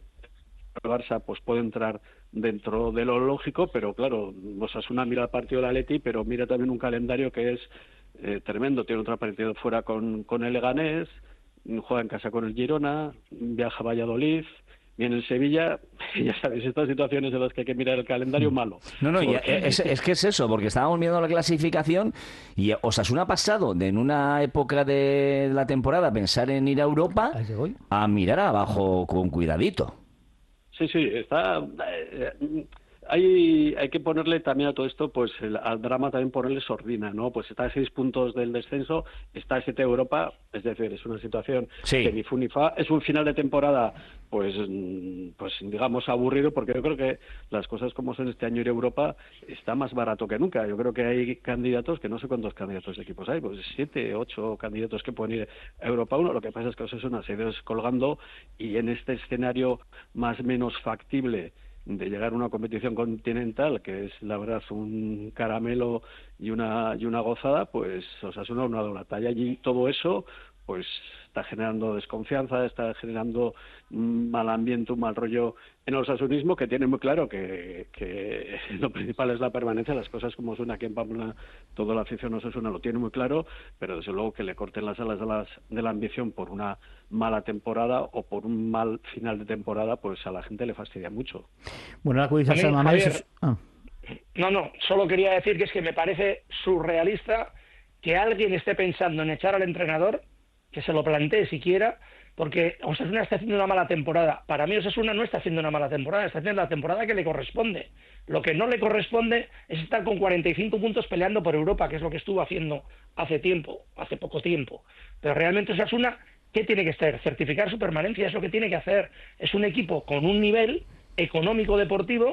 El Barça pues puede entrar dentro de lo lógico, pero claro, Osasuna mira el partido del Atleti, pero mira también un calendario que es eh, tremendo. Tiene otro partido fuera con, con el Leganés, juega en casa con el Girona, viaja a Valladolid, viene el Sevilla, y ya sabéis, estas situaciones en las que hay que mirar el calendario malo. No, no, porque... es, es que es eso, porque estábamos viendo la clasificación y Osasuna ha pasado de en una época de la temporada pensar en ir a Europa a mirar abajo con cuidadito. Sí, sí, está. Eh, hay, hay que ponerle también a todo esto, pues el, al drama también ponerle sordina, ¿no? Pues está a seis puntos del descenso, está a siete de Europa, es decir, es una situación sí. que ni fu ni fa. Es un final de temporada, pues, pues digamos, aburrido, porque yo creo que las cosas como son este año ir a Europa está más barato que nunca. Yo creo que hay candidatos, que no sé cuántos candidatos de equipos hay, pues siete, ocho candidatos que pueden ir a Europa uno. Lo que pasa es que Osasuna se ha ido descolgando, y en este escenario más o menos factible de llegar a una competición continental, que es la verdad un caramelo y una y una gozada, pues Osasuna no ha dado la talla, y todo eso pues está generando desconfianza, está generando un mal ambiente, un mal rollo en el osasunismo, que tiene muy claro que, que lo principal es la permanencia. Las cosas como son aquí en Pamplona, toda la afición Osasuna lo tiene muy claro, pero desde luego que le corten las alas de, las, de la ambición por una mala temporada o por un mal final de temporada, pues a la gente le fastidia mucho. Bueno, la codicia San Mamés... Ah. No, no, solo quería decir que es que me parece surrealista que alguien esté pensando en echar al entrenador, que se lo plantee siquiera, porque Osasuna está haciendo una mala temporada. Para mí Osasuna no está haciendo una mala temporada, está haciendo la temporada que le corresponde. Lo que no le corresponde es estar con cuarenta y cinco puntos peleando por Europa, que es lo que estuvo haciendo hace tiempo, hace poco tiempo. Pero realmente Osasuna, ¿qué tiene que hacer? Certificar su permanencia, es lo que tiene que hacer. Es un equipo con un nivel económico deportivo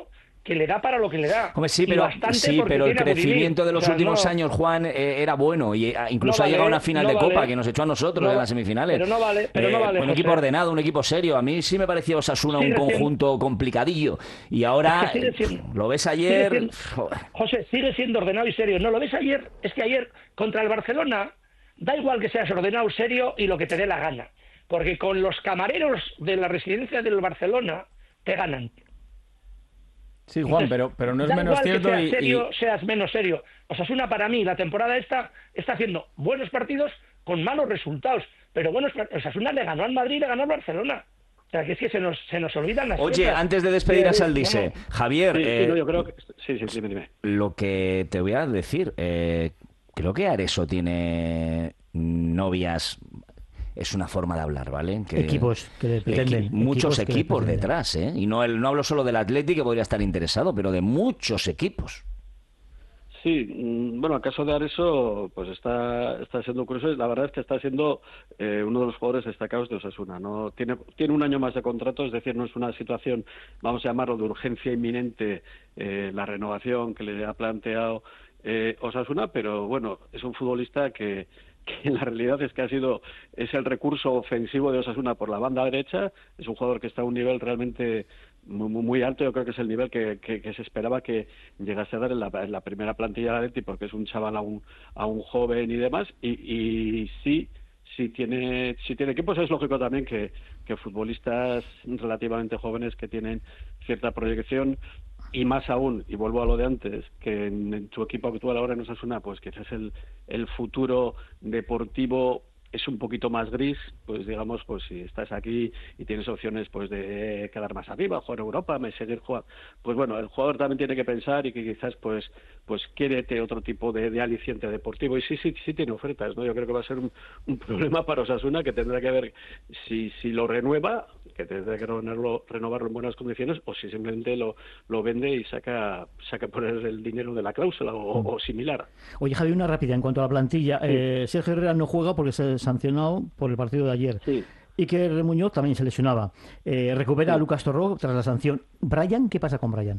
que le da para lo que le da. Hombre, sí, Y pero, bastante sí, porque pero el tiene a crecimiento Budimir. de los O sea, últimos no- años, Juan, eh, era bueno y eh, incluso No ha llegado a vale, una final no de Copa vale. que nos echó a nosotros No- en las semifinales. pero no vale, pero no vale, Un José. equipo ordenado, un equipo serio. A mí sí me parecía Osasuna un Sigue siendo- conjunto complicadillo. Y ahora Es que sigue siendo- lo ves sigue ayer... siendo- joder. José, sigue siendo ordenado y serio. ¿No lo ves ayer? Es que ayer, contra el Barcelona, da igual que seas ordenado, serio y lo que te dé la gana. Porque con los camareros de la residencia del Barcelona te ganan. Sí, Juan, pero, pero no es Da menos igual cierto que seas y, serio, y- seas menos serio. Osasuna, para mí, la temporada esta está haciendo buenos partidos con malos resultados. Pero buenos par- Osasuna le ganó al Madrid y le ganó al Barcelona. O sea, que es que se nos, se nos olvidan las Oye, cosas. antes de despedir a Sí, Saldise, no, no. Javier, Sí, sí, eh, no, yo creo que... Sí, sí, dime, dime. lo que te voy a decir, eh, creo que Areso tiene novias, es una forma de hablar, ¿vale? Que, Equipos que le pretenden, equi- muchos equipos que le equipos pretenden. detrás, ¿eh? Y no, el- no hablo solo del Atleti, que podría estar interesado, pero de muchos equipos. Sí, mm, bueno, el caso de Areso pues está, está siendo curioso y la verdad es que está siendo eh, uno de los jugadores destacados de Osasuna. ¿No? Tiene, tiene un año más de contrato, es decir, no es una situación, vamos a llamarlo, de urgencia inminente eh, la renovación que le ha planteado eh, Osasuna, pero bueno, es un futbolista que, que la realidad es que ha sido, es el recurso ofensivo de Osasuna por la banda derecha, es un jugador que está a un nivel realmente muy, muy, muy alto. Yo creo que es el nivel que, que, que se esperaba que llegase a dar en la, en la primera plantilla de Atleti, porque es un chaval aún, aún joven y demás, y, y sí, sí tiene, sí tiene equipos. Es lógico también que, que futbolistas relativamente jóvenes que tienen cierta proyección, y más aún, y vuelvo a lo de antes, que en, en tu equipo actual ahora en Osasuna, pues quizás el, el futuro deportivo es un poquito más gris, pues digamos, pues si estás aquí y tienes opciones pues de quedar más arriba, jugar en Europa, me seguir jugando, pues bueno, el jugador también tiene que pensar y que quizás pues pues quiere otro tipo de, de aliciente deportivo, y sí, sí, sí tiene ofertas, ¿no? Yo creo que va a ser un, un problema para Osasuna, que tendrá que ver si, si lo renueva, que tendrá que renovarlo, renovarlo en buenas condiciones, o si simplemente lo, lo vende y saca, saca por el dinero de la cláusula o, o similar. Oye, Javi, una rápida en cuanto a la plantilla. Sí. Eh, Sergio Herrera no juega porque se sancionado por el partido de ayer. Sí. Y que Muñoz también se lesionaba. Eh, recupera Sí. a Lucas Torró tras la sanción. ¿Brian? ¿Qué pasa con Brian?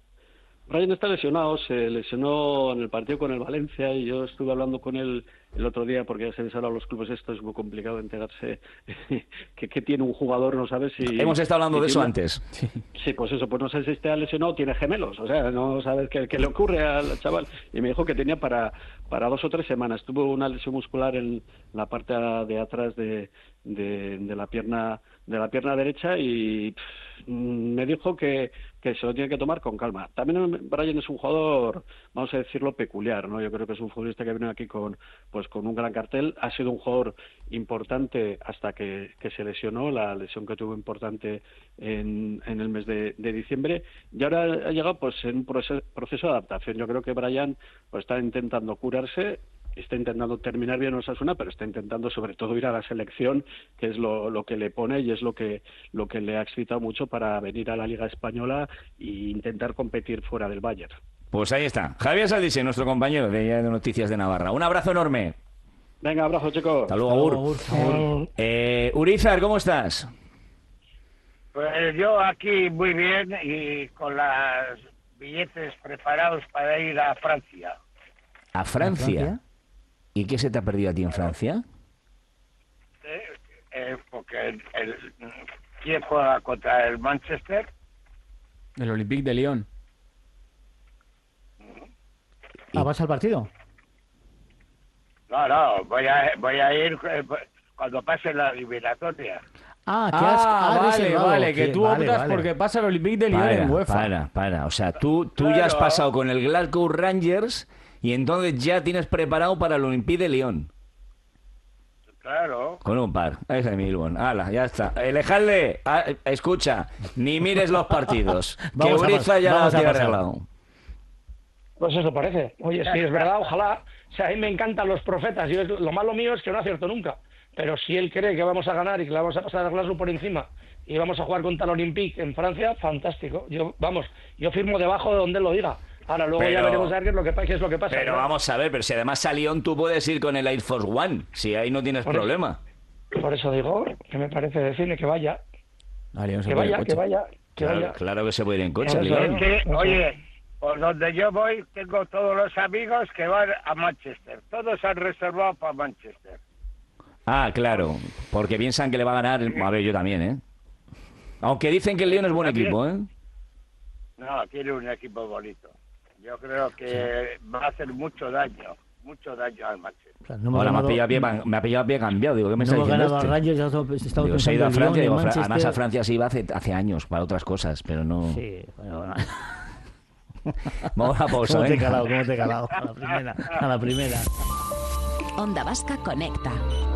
Brian está lesionado, se lesionó en el partido con el Valencia y yo estuve hablando con él el otro día porque ya se les habla a los clubes, esto es muy complicado enterarse que, que tiene un jugador, no sabes si... Hemos estado hablando si de eso tiene- antes. Sí, pues eso, pues no sé si está lesionado, tiene gemelos, o sea, no sabes qué, qué le ocurre al chaval. Y me dijo que tenía para, para dos o tres semanas. Tuvo una lesión muscular en la parte de atrás de, de, de la pierna de la pierna derecha y pff, me dijo que, que se lo tiene que tomar con calma. También Brian es un jugador, vamos a decirlo, peculiar, ¿no? Yo creo que es un futbolista que viene aquí con pues con un gran cartel. Ha sido un jugador importante hasta que, que se lesionó, la lesión que tuvo importante en, en el mes de, de diciembre, y ahora ha llegado pues en un proceso, proceso de adaptación. Yo creo que Brian pues está intentando curarse, está intentando terminar bien Osasuna, pero está intentando sobre todo ir a la selección, que es lo, lo que le pone y es lo que lo que le ha excitado mucho para venir a la Liga Española e intentar competir fuera del Bayern. Pues ahí está. Javier Saldise, nuestro compañero de, de Noticias de Navarra. Un abrazo enorme. Venga, abrazo, chicos. Hasta luego, Agur. Eh, Urizar, ¿cómo estás? Pues yo aquí muy bien y con los billetes preparados para ir a Francia. ¿A Francia? Francia? ¿Y qué se te ha perdido a ti en Francia? Eh, eh, porque el, el, ¿quién juega contra el Manchester? El Olympique de Lyon. Ah, ¿vas al partido? No, no, voy a, voy a ir eh, cuando pase la eliminatoria. Ah, que has, Ah, has vale, reservado, vale, que tú vale, optas vale. porque pasa el Olympique de Lyon Para, en UEFA. para, para. O sea, tú, tú ya has Claro. pasado con el Glasgow Rangers y entonces ya tienes preparado para el Olympique de Lyon. Claro. Con un par. Ese es Milbon. Hala, ya está. Elejalde, ah, escucha, ni mires los partidos. que Vamos a Uriza pas- ya lo vamos a tiene pasar. arreglado. Pues eso parece. Oye, si es verdad, ojalá. O sea, a mí me encantan los profetas. Yo, lo malo mío es que no acierto nunca. Pero si él cree que vamos a ganar y que le vamos a pasar a Glasgow por encima y vamos a jugar contra el Olympique en Francia, fantástico. Yo, vamos, yo firmo debajo de donde él lo diga. Ahora luego Pero- ya veremos a ver qué es lo que, pa- qué es lo que pasa. Pero ¿no? vamos a ver, pero si además a Lyon tú puedes ir con el Air Force One, si ahí no tienes Por eso. problema. Por eso digo que me parece decirle que vaya. Ah, Lyon se Que puede vaya, en que coche. vaya. Claro, claro que se puede ir en coche. Es que, oye, por donde yo voy, tengo todos los amigos que van a Manchester. Todos han reservado para Manchester. Ah, claro, porque piensan que le va a ganar. A ver, yo también, ¿eh? Aunque dicen que el Lyon es buen equipo, ¿eh? No, tiene un equipo bonito. Yo creo que sí. va a hacer mucho daño, mucho daño al Manchester. O sea, no Ahora ganado, me, ha pillado bien, me ha pillado bien cambiado. Digo, ¿qué me no está diciendo este? Rangers, ya estaba, estaba digo, se ha ido a Lyon, Francia. Digo, Manchester. además a Francia se iba hace, hace años para otras cosas, pero no... Sí, bueno, bueno. Vamos a pausa, ¿Cómo te he venga. calado? ¿Cómo te he calado? A la primera. A la primera. Onda Vasca conecta.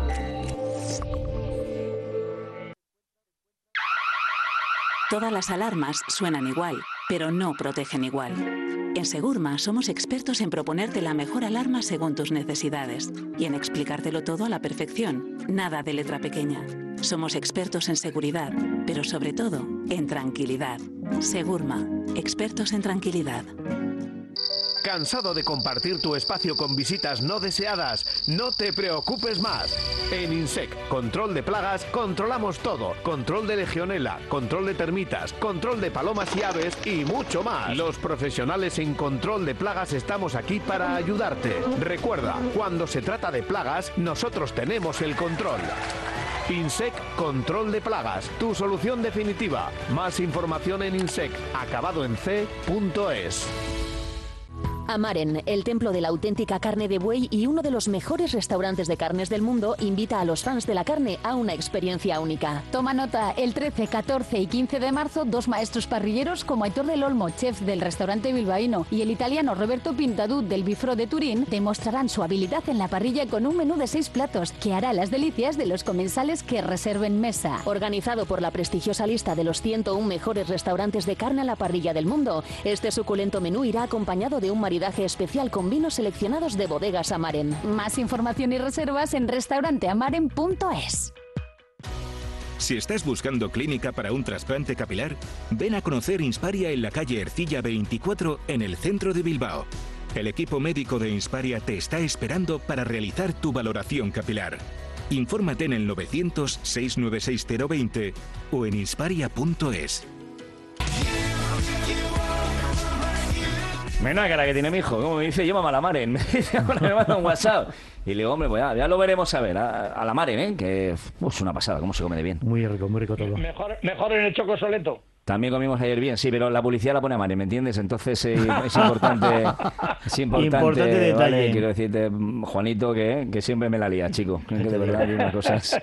Todas las alarmas suenan igual, pero no protegen igual. En Segurma somos expertos en proponerte la mejor alarma según tus necesidades y en explicártelo todo a la perfección, nada de letra pequeña. Somos expertos en seguridad, pero sobre todo en tranquilidad. Segurma, expertos en tranquilidad. ¿Cansado de compartir tu espacio con visitas no deseadas? No te preocupes más. En INSEC, control de plagas, controlamos todo. Control de legionela, control de termitas, control de palomas y aves y mucho más. Los profesionales en control de plagas estamos aquí para ayudarte. Recuerda, cuando se trata de plagas, nosotros tenemos el control. INSEC Control de Plagas, tu solución definitiva. Más información en insec, acabado en c punto es. Amaren, el templo de la auténtica carne de buey y uno de los mejores restaurantes de carnes del mundo, invita a los fans de la carne a una experiencia única. Toma nota, el trece, catorce y quince de marzo, dos maestros parrilleros como Aitor del Olmo, chef del restaurante bilbaíno, y el italiano Roberto Pintadù del Bifró de Turín, demostrarán su habilidad en la parrilla con un menú de seis platos que hará las delicias de los comensales que reserven mesa. Organizado por la prestigiosa lista de los ciento uno mejores restaurantes de carne a la parrilla del mundo, este suculento menú irá acompañado de un maridaje especial con vinos seleccionados de bodegas Amaren. Más información y reservas en restaurante amaren punto es. Si estás buscando clínica para un trasplante capilar, ven a conocer Insparia en la calle Ercilla veinticuatro en el centro de Bilbao. El equipo médico de Insparia te está esperando para realizar tu valoración capilar. Infórmate en el novecientos, seiscientos noventa y seis cero veinte o en insparia punto es. Menuda cara que tiene mi hijo, como me dice, llévame a la Maren, me dice, bueno, me manda un WhatsApp. Y le digo, hombre, pues ya, ya lo veremos a ver, a, a la Maren, ¿eh? Que es uf, una pasada, cómo se come de bien. Muy rico, muy rico todo. Mejor, mejor en el Choco Soleto. También comimos ayer bien, sí, pero la publicidad la pone a Maren, ¿me entiendes? Entonces eh, es importante, es importante, importante detalle. ¿vale? Quiero decirte, Juanito, que, que siempre me la lía, chico. Que de verdad hay unas cosas...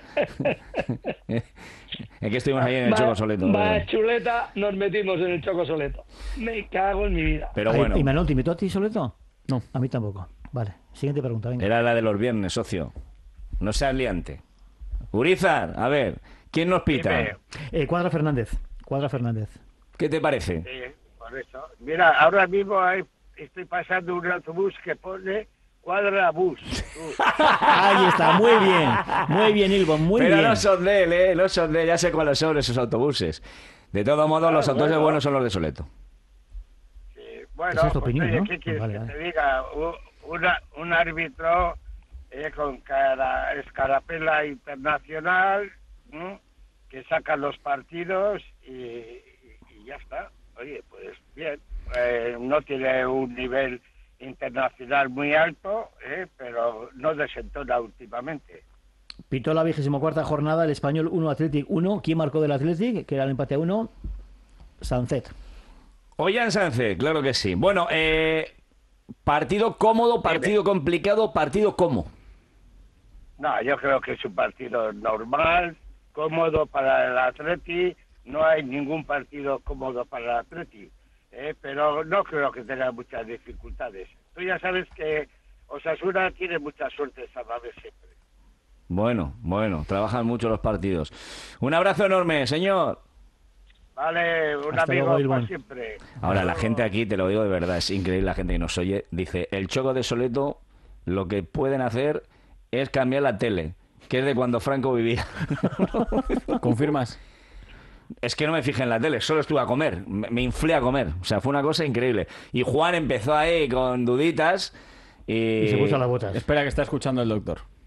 Es que estuvimos ahí en el Choco Soleto. Más chuleta nos metimos en el Choco Soleto. Me cago en mi vida. Pero bueno. ¿Y Manuel, te invitó a ti, Soleto? No. A mí tampoco. Vale, siguiente pregunta, venga. Era la de los viernes, socio. No seas liante. Urizar, a ver, ¿quién nos pita? Eh, Cuadra Fernández. Cuadra Fernández. ¿Qué te parece? Sí, por eso. Mira, ahora mismo hay, estoy pasando un autobús que pone Cuadra Bus. Ahí está, muy bien. Muy bien, Ilvo, muy Pero bien. Pero no son de él, ¿eh? No son de él, ya sé cuáles son esos autobuses. De todo modo, los Ah, autobuses bueno. buenos son los de Soleto. Sí, bueno, Esa es tu pues, opinión, oye, ¿no? ¿qué quieres Vale, que vale. te diga? U- una- un árbitro eh, con cara, escarapela internacional, ¿no? Que saca los partidos y, y- y ya está. Oye, pues bien, eh, no tiene un nivel internacional muy alto, eh, pero no desentona últimamente. Pitó la vigésima cuarta jornada, el Español uno, Athletic uno. ¿Quién marcó del Athletic? Que era el empate a uno. Sancet. Ollán Sánchez, claro que sí. Bueno, eh, partido cómodo, partido complicado, partido cómo. No, yo creo que es un partido normal, cómodo para el Atleti. No hay ningún partido cómodo para el Atleti, eh, pero no creo que tenga muchas dificultades. Tú ya sabes que Osasuna tiene mucha suerte esta vez siempre. Bueno, bueno, trabajan mucho los partidos. Un abrazo enorme, señor. Vale, un Hasta amigo luego, por Ilvan. siempre. Ahora, la gente aquí, te lo digo de verdad, es increíble la gente que nos oye. Dice, el Choco de Soleto, lo que pueden hacer es cambiar la tele, que es de cuando Franco vivía. ¿Confirmas? Es que no me fijé en la tele, solo estuve a comer, me, me inflé a comer, o sea, fue una cosa increíble. Y Juan empezó ahí con duditas y... Y se puso las botas. Espera, que está escuchando el doctor.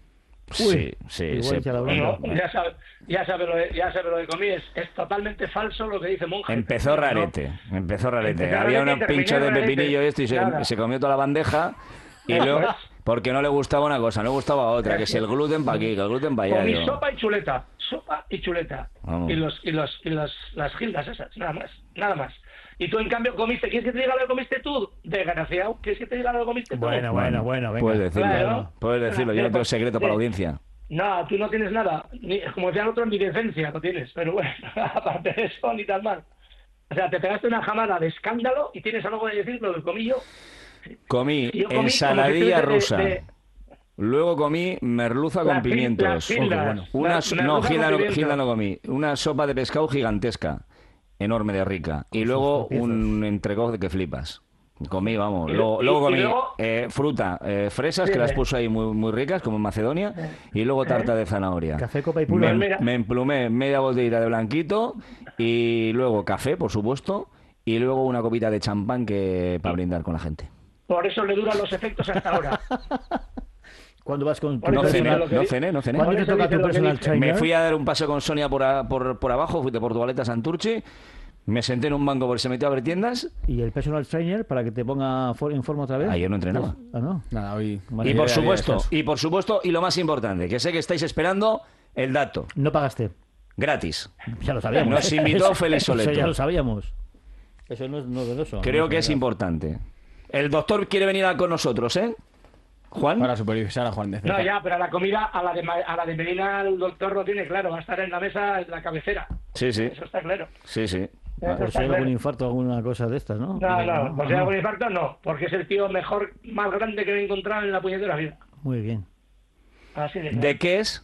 Sí, sí, sí. Bueno, ya sabe, ya sabe lo de, ya sabe lo de comí, es, es totalmente falso lo que dice Monje. Empezó rarete, ¿no? empezó rarete. Empezó Había rarete, un pincho de rarete. pepinillo y esto y se, Nada. se comió toda la bandeja y Eso luego, es. porque no le gustaba una cosa, no le gustaba otra, que si el gluten para aquí, que el gluten para allá. Comí digo, sopa y chuleta, sopa y chuleta. Vamos. Y los y los y los las gildas esas, nada más, nada más. Y tú en cambio comiste, ¿quieres que te diga lo que comiste tú? Desgraciado, ¿quieres que te diga lo que comiste tú? Bueno, bueno, bueno, venga. Puedes decirlo, Claro. puedes decirlo, yo no tengo secreto para la Sí. audiencia. No, tú no tienes nada. Ni, como decían otros, ni decencia no tienes. Pero bueno, aparte de eso, ni tan mal. O sea, te pegaste una jamada de escándalo y tienes algo que decir, lo que comí yo. Comí Yo comí ensaladilla como si rusa. de- de- Luego comí merluza Las con gil- pimientos. las gildas. Oh, qué bueno. Una, Las- so- no, merluza con gilda no, pimientos. gilda no comí. Una sopa de pescado gigantesca, enorme de rica. Y luego un entrecot de que flipas. Comí, vamos. Y- Luego, y- luego y comí luego- eh, fruta, eh, fresas, Sí, que las eh. puso ahí muy, muy ricas, como en Macedonia. Y luego tarta de zanahoria. Café, copa y puro. Me, Pues mira. me emplumé media botellita de blanquito y luego café, por supuesto. Y luego una copita de champán que para brindar con la gente. Por eso le duran los efectos hasta ahora. ¿Cuándo vas con tu Por No eso cené, dice lo que no di- cené, no cené. ¿Cuándo Por te eso toca dice tu lo que personal dice. trainer? Me fui a dar un paseo con Sonia por, a- por, por abajo, fui de Portugalete a Santurce, me senté en un banco porque se metió a ver tiendas. ¿Y el personal trainer para que te ponga for- en forma otra vez? Ayer no entrenaba. Ah, ¿no? Nada, hoy... Vale. Y por Día a día, supuesto, descanso. y por supuesto, y lo más importante, que sé que estáis esperando, el dato. No pagaste. Gratis. Ya lo sabíamos. Nos invitó Félix Eso Soleto. ya lo sabíamos. Eso no es novedoso. Creo No, que es no. importante. El doctor quiere venir a- con nosotros, ¿eh? Juan. Para supervisar a Juan de No, cerca. ya, pero a la comida, a la de, Ma- a la de Medina, el doctor lo tiene claro. Va a estar en la mesa, en la cabecera. Sí, sí. Eso está claro. Sí, sí. Eso Por si está hay algún claro. infarto o alguna cosa de estas, ¿no? No, no, por si hay Ah, algún infarto, no. Porque es el tío mejor, más grande que he encontrado en la puñetera vida. Muy bien. Así de claro. ¿De qué es?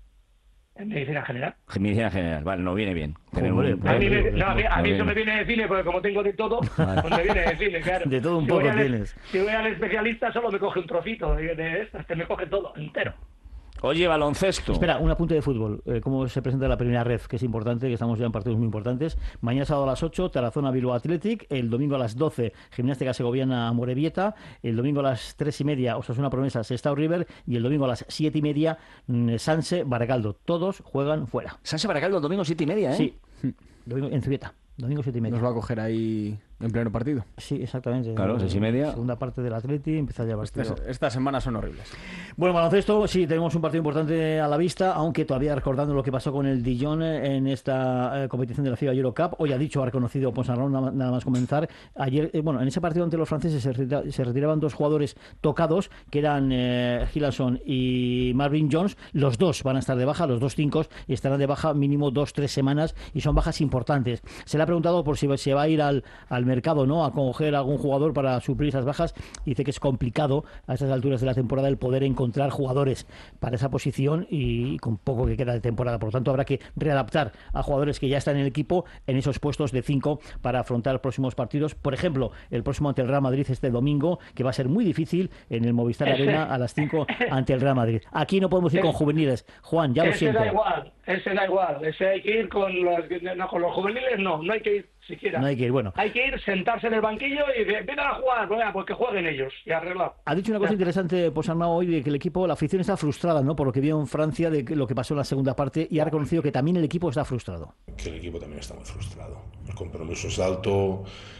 En medicina general. Medicina general. Vale, no viene bien. Tener Joder, un- pues, A mí, me, Claro, no, a mí, a mí no eso me viene. viene de cine, porque como tengo de todo, pues me viene de cine, claro. De todo un Si poco voy al- tienes. Si voy al especialista, solo me coge un trocito de, de esto, este me coge todo, entero. Oye, baloncesto. Espera, un apunte de fútbol. Eh, ¿Cómo se presenta la primera red? Que es importante, que estamos ya en partidos muy importantes. Mañana sábado a las ocho, Tarazona Bilbao Athletic. El domingo a las doce, Gimnástica Segoviana Amorebieta. El domingo a las tres y media, Osasuna Promesa Sestao River. Y el domingo a las siete y media, mm, Sanse Baracaldo. Todos juegan fuera. Sanse Baracaldo el domingo siete y media, ¿eh? Sí, domingo en Zubieta. Domingo siete y media. Nos va a coger ahí en pleno partido. Sí, exactamente. Claro, seis y media. Segunda parte del Atleti, empieza ya el partido. Estas, estas semanas son horribles. Bueno, baloncesto, sí, tenemos un partido importante a la vista, aunque todavía recordando lo que pasó con el Dijon en esta eh, competición de la FIBA Eurocup. Hoy ha dicho, ha reconocido Ponsarnau, nada, nada más comenzar. Ayer, eh, bueno, en ese partido ante los franceses se, retira, se retiraban dos jugadores tocados, que eran eh, Gillason y Marvin Jones. Los dos van a estar de baja, los dos cinco, y estarán de baja mínimo dos, tres semanas, y son bajas importantes. Se le ha preguntado por si se va a ir al, al mercado, ¿no?, a coger a algún jugador para suplir esas bajas. Dice que es complicado a estas alturas de la temporada el poder encontrar jugadores para esa posición y con poco que queda de temporada. Por lo tanto, habrá que readaptar a jugadores que ya están en el equipo en esos puestos de cinco para afrontar los próximos partidos. Por ejemplo, el próximo ante el Real Madrid este domingo, que va a ser muy difícil en el Movistar Arena a las cinco ante el Real Madrid. Aquí no podemos ir con juveniles. Juan, ya lo Ese siento. da igual, ese da igual. Ese hay que ir con los, no, con los juveniles, no, no hay que ir siquiera. No hay que ir, bueno. Hay que ir, sentarse en el banquillo y decir, ven a jugar, pues, pues que jueguen ellos y arreglar. Ha dicho una cosa interesante Ponsarnau hoy, de que el equipo, la afición está frustrada, ¿no?, por lo que vio en Francia, de que- lo que pasó en la segunda parte, y ha reconocido que también el equipo está frustrado. Que el equipo también está muy frustrado. El compromiso es alto,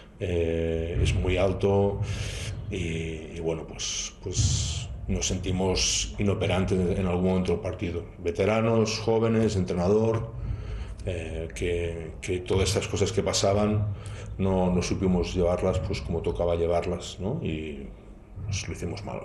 eh, es muy alto y, y bueno, pues, pues nos sentimos inoperantes en algún momento del partido. Veteranos, jóvenes, entrenador, eh, que, que todas estas cosas que pasaban no, no supimos llevarlas pues como tocaba llevarlas, ¿no? Y pues, lo hicimos mal.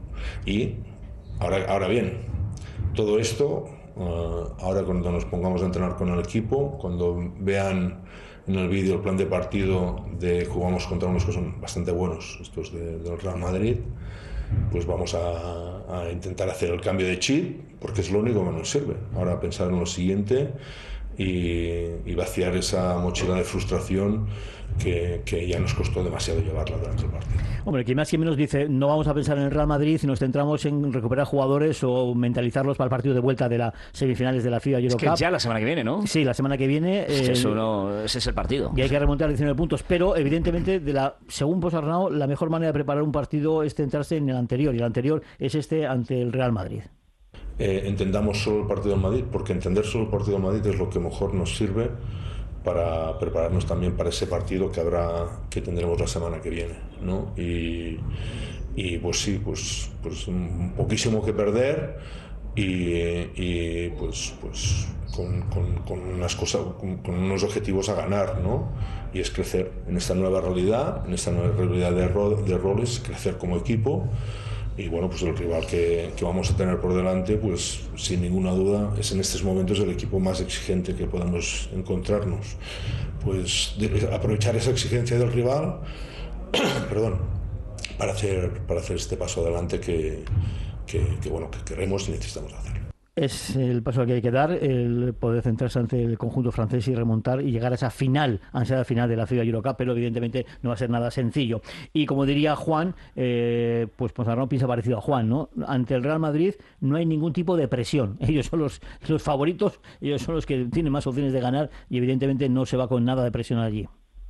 Y ahora, ahora bien, todo esto, uh, ahora cuando nos pongamos a entrenar con el equipo, cuando vean en el vídeo el plan de partido de jugamos contra unos que son bastante buenos, estos de, del Real Madrid, pues vamos a, a intentar hacer el cambio de chip, porque es lo único que nos sirve. Ahora pensar en lo siguiente y, y vaciar esa mochila de frustración que, que ya nos costó demasiado llevarla durante el partido. Hombre, que más que menos dice, no vamos a pensar en el Real Madrid y nos centramos en recuperar jugadores o mentalizarlos para el partido de vuelta de las semifinales de la FIBA Es Eurocup. que ya la semana que viene, ¿no? Sí, la semana que viene. Es que eh, eso no, ese es el partido. Y hay que remontar diecinueve puntos, pero evidentemente, de la, según Ponsarnau, la mejor manera de preparar un partido es centrarse en el anterior, y el anterior es este ante el Real Madrid. eh, entendamos solo el partido del Madrid, porque entender solo el partido del Madrid es lo que mejor nos sirve para prepararnos también para ese partido que habrá, que tendremos la semana que viene, ¿no? Y, y pues sí, pues, pues un poquísimo que perder y, y pues, pues con, con, con unas cosas, con, con unos objetivos a ganar, ¿no? Y es crecer en esta nueva realidad, en esta nueva realidad de, ro de roles, crecer como equipo. Y bueno, pues el rival que, que vamos a tener por delante, pues sin ninguna duda es en estos momentos el equipo más exigente que podamos encontrarnos. Pues de, aprovechar esa exigencia del rival, perdón, para hacer, para hacer este paso adelante que, que, que, bueno, que queremos y necesitamos hacer. Es el paso que hay que dar, el poder centrarse ante el conjunto francés y remontar y llegar a esa final, ansiada final de la FIBA Eurocup, pero evidentemente no va a ser nada sencillo. Y como diría Juan, eh, pues Ponsarnau piensa parecido a Juan, ¿no? Ante el Real Madrid no hay ningún tipo de presión. Ellos son los, los favoritos, ellos son los que tienen más opciones de ganar y evidentemente no se va con nada de presión allí.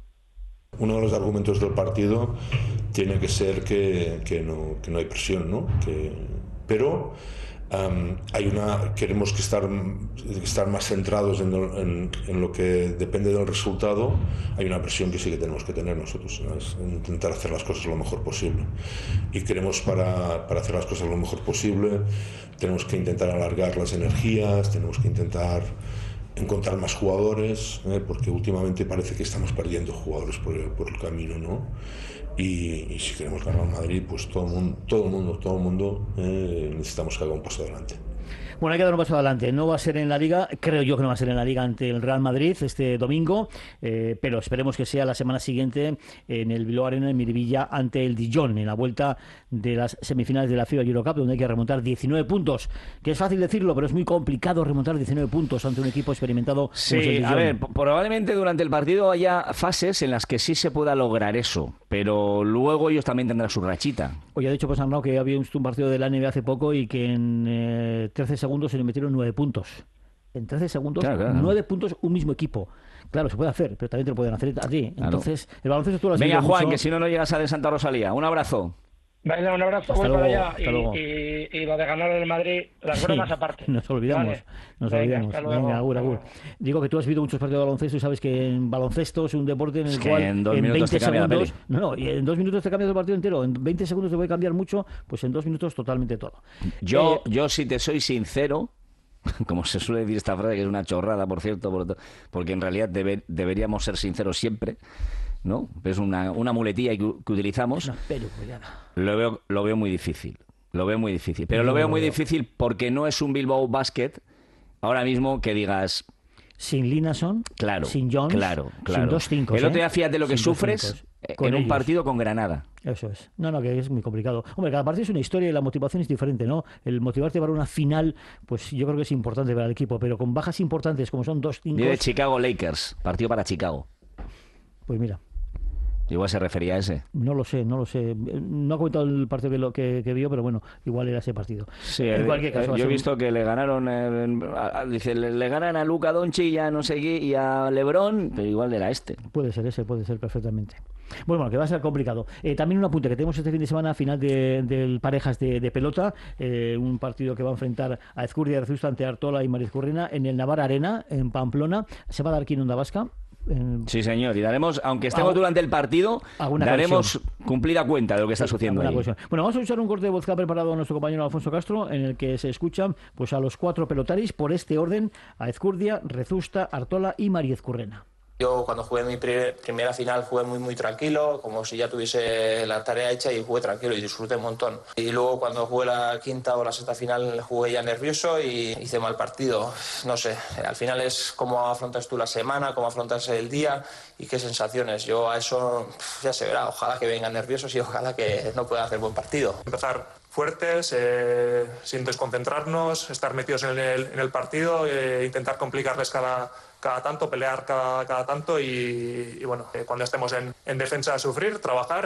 Uno de los argumentos del partido tiene que ser que, que, no, que no hay presión, ¿no? Que, pero Um, hay una, queremos que estar, estar más centrados en, en, en lo que depende del resultado. Hay una presión que sí que tenemos que tener nosotros, ¿no? Es intentar hacer las cosas lo mejor posible. Y queremos para, para hacer las cosas lo mejor posible, tenemos que intentar alargar las energías, tenemos que intentar encontrar más jugadores, ¿eh? Porque últimamente parece que estamos perdiendo jugadores por el, por el camino, ¿no? Y, y si queremos ganar Madrid, pues todo el mundo, todo el mundo, todo el mundo eh, necesitamos que haga un paso adelante. Bueno, hay que dar un paso adelante. No va a ser en la Liga, creo yo que no va a ser en la Liga ante el Real Madrid este domingo, eh, pero esperemos que sea la semana siguiente en el Bilbao Arena en Miribilla ante el Dijon, en la vuelta de las semifinales de la FIBA Eurocup, donde hay que remontar diecinueve puntos, que es fácil decirlo, pero es muy complicado remontar diecinueve puntos ante un equipo experimentado. Sí, como es el Dijon. A ver, probablemente durante el partido haya fases en las que sí se pueda lograr eso, pero luego ellos también tendrán su rachita. Oye, ha dicho Ponsarnau que había un partido de la N B A hace poco y que en eh, trece segundos se le metieron nueve puntos. En trece segundos, claro, claro. nueve puntos un mismo equipo. Claro, se puede hacer, pero también te lo pueden hacer a ti. Claro. Entonces, el baloncesto tú lo has Venga, Juan, mucho. Que si no, no llegas a de Santa Rosalía. Un abrazo. Venga, un abrazo, hasta voy luego, para allá. Y, y, y lo de ganar el Madrid, las bromas sí, aparte. Nos olvidamos, vale. nos Venga, olvidamos. Venga, agur, agur. Digo que tú has visto muchos partidos de baloncesto y sabes que en baloncesto es un deporte en el es cual en, dos en veinte segundos, no, no, y en dos minutos te cambias el partido entero, en veinte segundos te puede cambiar mucho, pues en dos minutos totalmente todo. Yo, eh, yo si te soy sincero, como se suele decir esta frase, que es una chorrada, por cierto, porque en realidad debe, deberíamos ser sinceros siempre, ¿no? Es una, una muletilla que, que utilizamos. No, pero, lo veo, lo veo muy difícil. Lo veo muy difícil. Pero lo veo muy difícil porque no es un Bilbao Basket ahora mismo que digas. Sin Linason, claro, sin Jones, claro, claro. sin dos cinco. El otro día, fíjate lo que sin sufres en un ellos. partido con Granada. Eso es. No, no, que es muy complicado. Hombre, cada partido es una historia y la motivación es diferente, ¿no? El motivarte para una final, pues yo creo que es importante para el equipo, pero con bajas importantes como son dos cinco. De Chicago Lakers, partido para Chicago. Pues mira. Igual se refería a ese. No lo sé, no lo sé. No ha comentado el partido que, lo, que, que vio, pero bueno, igual era ese partido. Sí, en el, cualquier caso. Yo he visto un... que le ganaron, eh, a, dice, le, le ganan a Luka Doncic y a no sé qué, y a LeBron, pero igual era este. Puede ser ese, puede ser perfectamente. Bueno, bueno, que va a ser complicado. Eh, también un apunte que tenemos este fin de semana, final del de, de parejas de, de pelota, eh, un partido que va a enfrentar a Ezcurdia de Rezusta ante Artola y Marizcurrena en el Navarra Arena, en Pamplona. Se va a dar aquí en Onda Vasca. En... Sí, señor, y daremos, aunque estemos durante el partido, daremos conexión. cumplida cuenta de lo que está sucediendo ahí. Bueno, vamos a escuchar un corte de voz que ha preparado nuestro compañero Alfonso Castro, en el que se escuchan pues a los cuatro pelotaris por este orden: a Ezcurdia, Rezusta, Artola y Marizcurrena. Yo cuando jugué mi primera final jugué muy muy tranquilo, como si ya tuviese la tarea hecha, y jugué tranquilo y disfruté un montón. Y luego cuando jugué la quinta o la sexta final jugué ya nervioso y hice mal partido. No sé, al final es cómo afrontas tú la semana, cómo afrontas el día y qué sensaciones. Yo a eso ya se verá, ojalá que vengan nerviosos y ojalá que no puedan hacer buen partido. Empezar fuertes, eh, sin desconcentrarnos, estar metidos en el, en el partido, eh, intentar complicarles cada... cada tanto, pelear cada, cada tanto y, y bueno, eh, cuando estemos en, en defensa sufrir, trabajar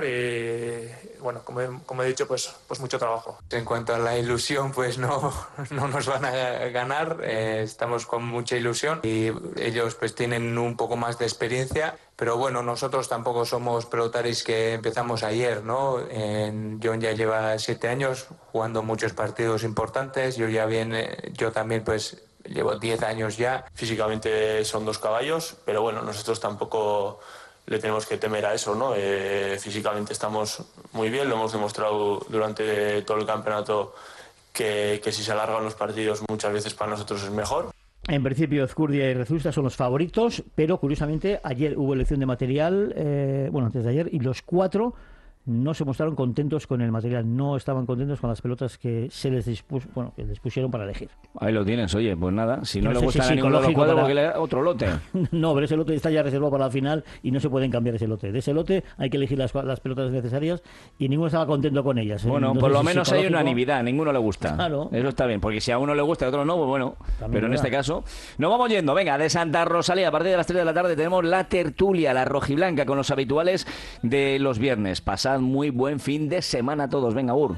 y bueno, como he, como he dicho, pues, pues mucho trabajo. En cuanto a la ilusión, pues no, no nos van a ganar, eh, estamos con mucha ilusión y ellos pues tienen un poco más de experiencia Pero bueno, nosotros tampoco somos pelotaris que empezamos ayer, ¿no? En, John ya lleva siete años jugando muchos partidos importantes. Yo ya viene, yo también pues llevo diez años ya. Físicamente son dos caballos, pero bueno, nosotros tampoco le tenemos que temer a eso, ¿no? Eh, físicamente estamos muy bien, lo hemos demostrado durante todo el campeonato que, que si se alargan los partidos muchas veces para nosotros es mejor. En principio, Ezcurdia y Rezusta son los favoritos, pero curiosamente ayer hubo elección de material, eh, bueno, antes de ayer, y los cuatro no se mostraron contentos con el material, no estaban contentos con las pelotas que se les dispuso, bueno, que les pusieron para elegir. Ahí lo tienes, oye, pues nada, si no, No le sé gustan si a ninguno de los psicológico cuatro, para- porque le da otro lote. No, pero ese lote está ya reservado para la final y no se pueden cambiar ese lote. De ese lote hay que elegir las, las pelotas necesarias y ninguno estaba contento con ellas. ¿eh? Bueno, No por sé lo si menos hay psicológico- unanimidad, a ninguno le gusta. Claro. Eso está bien, porque si a uno le gusta y a otro no, pues bueno. También Pero en verdad. este caso, nos vamos yendo. Venga, de Santa Rosalía, a partir de las tres de la tarde tenemos la tertulia, la rojiblanca, con los habituales de los viernes. Pasad muy buen fin de semana a todos. Venga, Ur.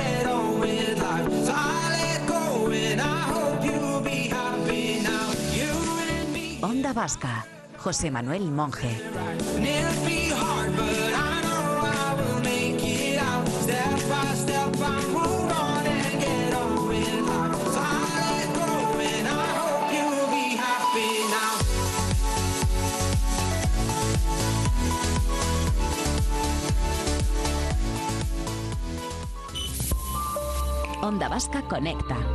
Onda Vasca, José Manuel Monje. Onda Vasca conecta.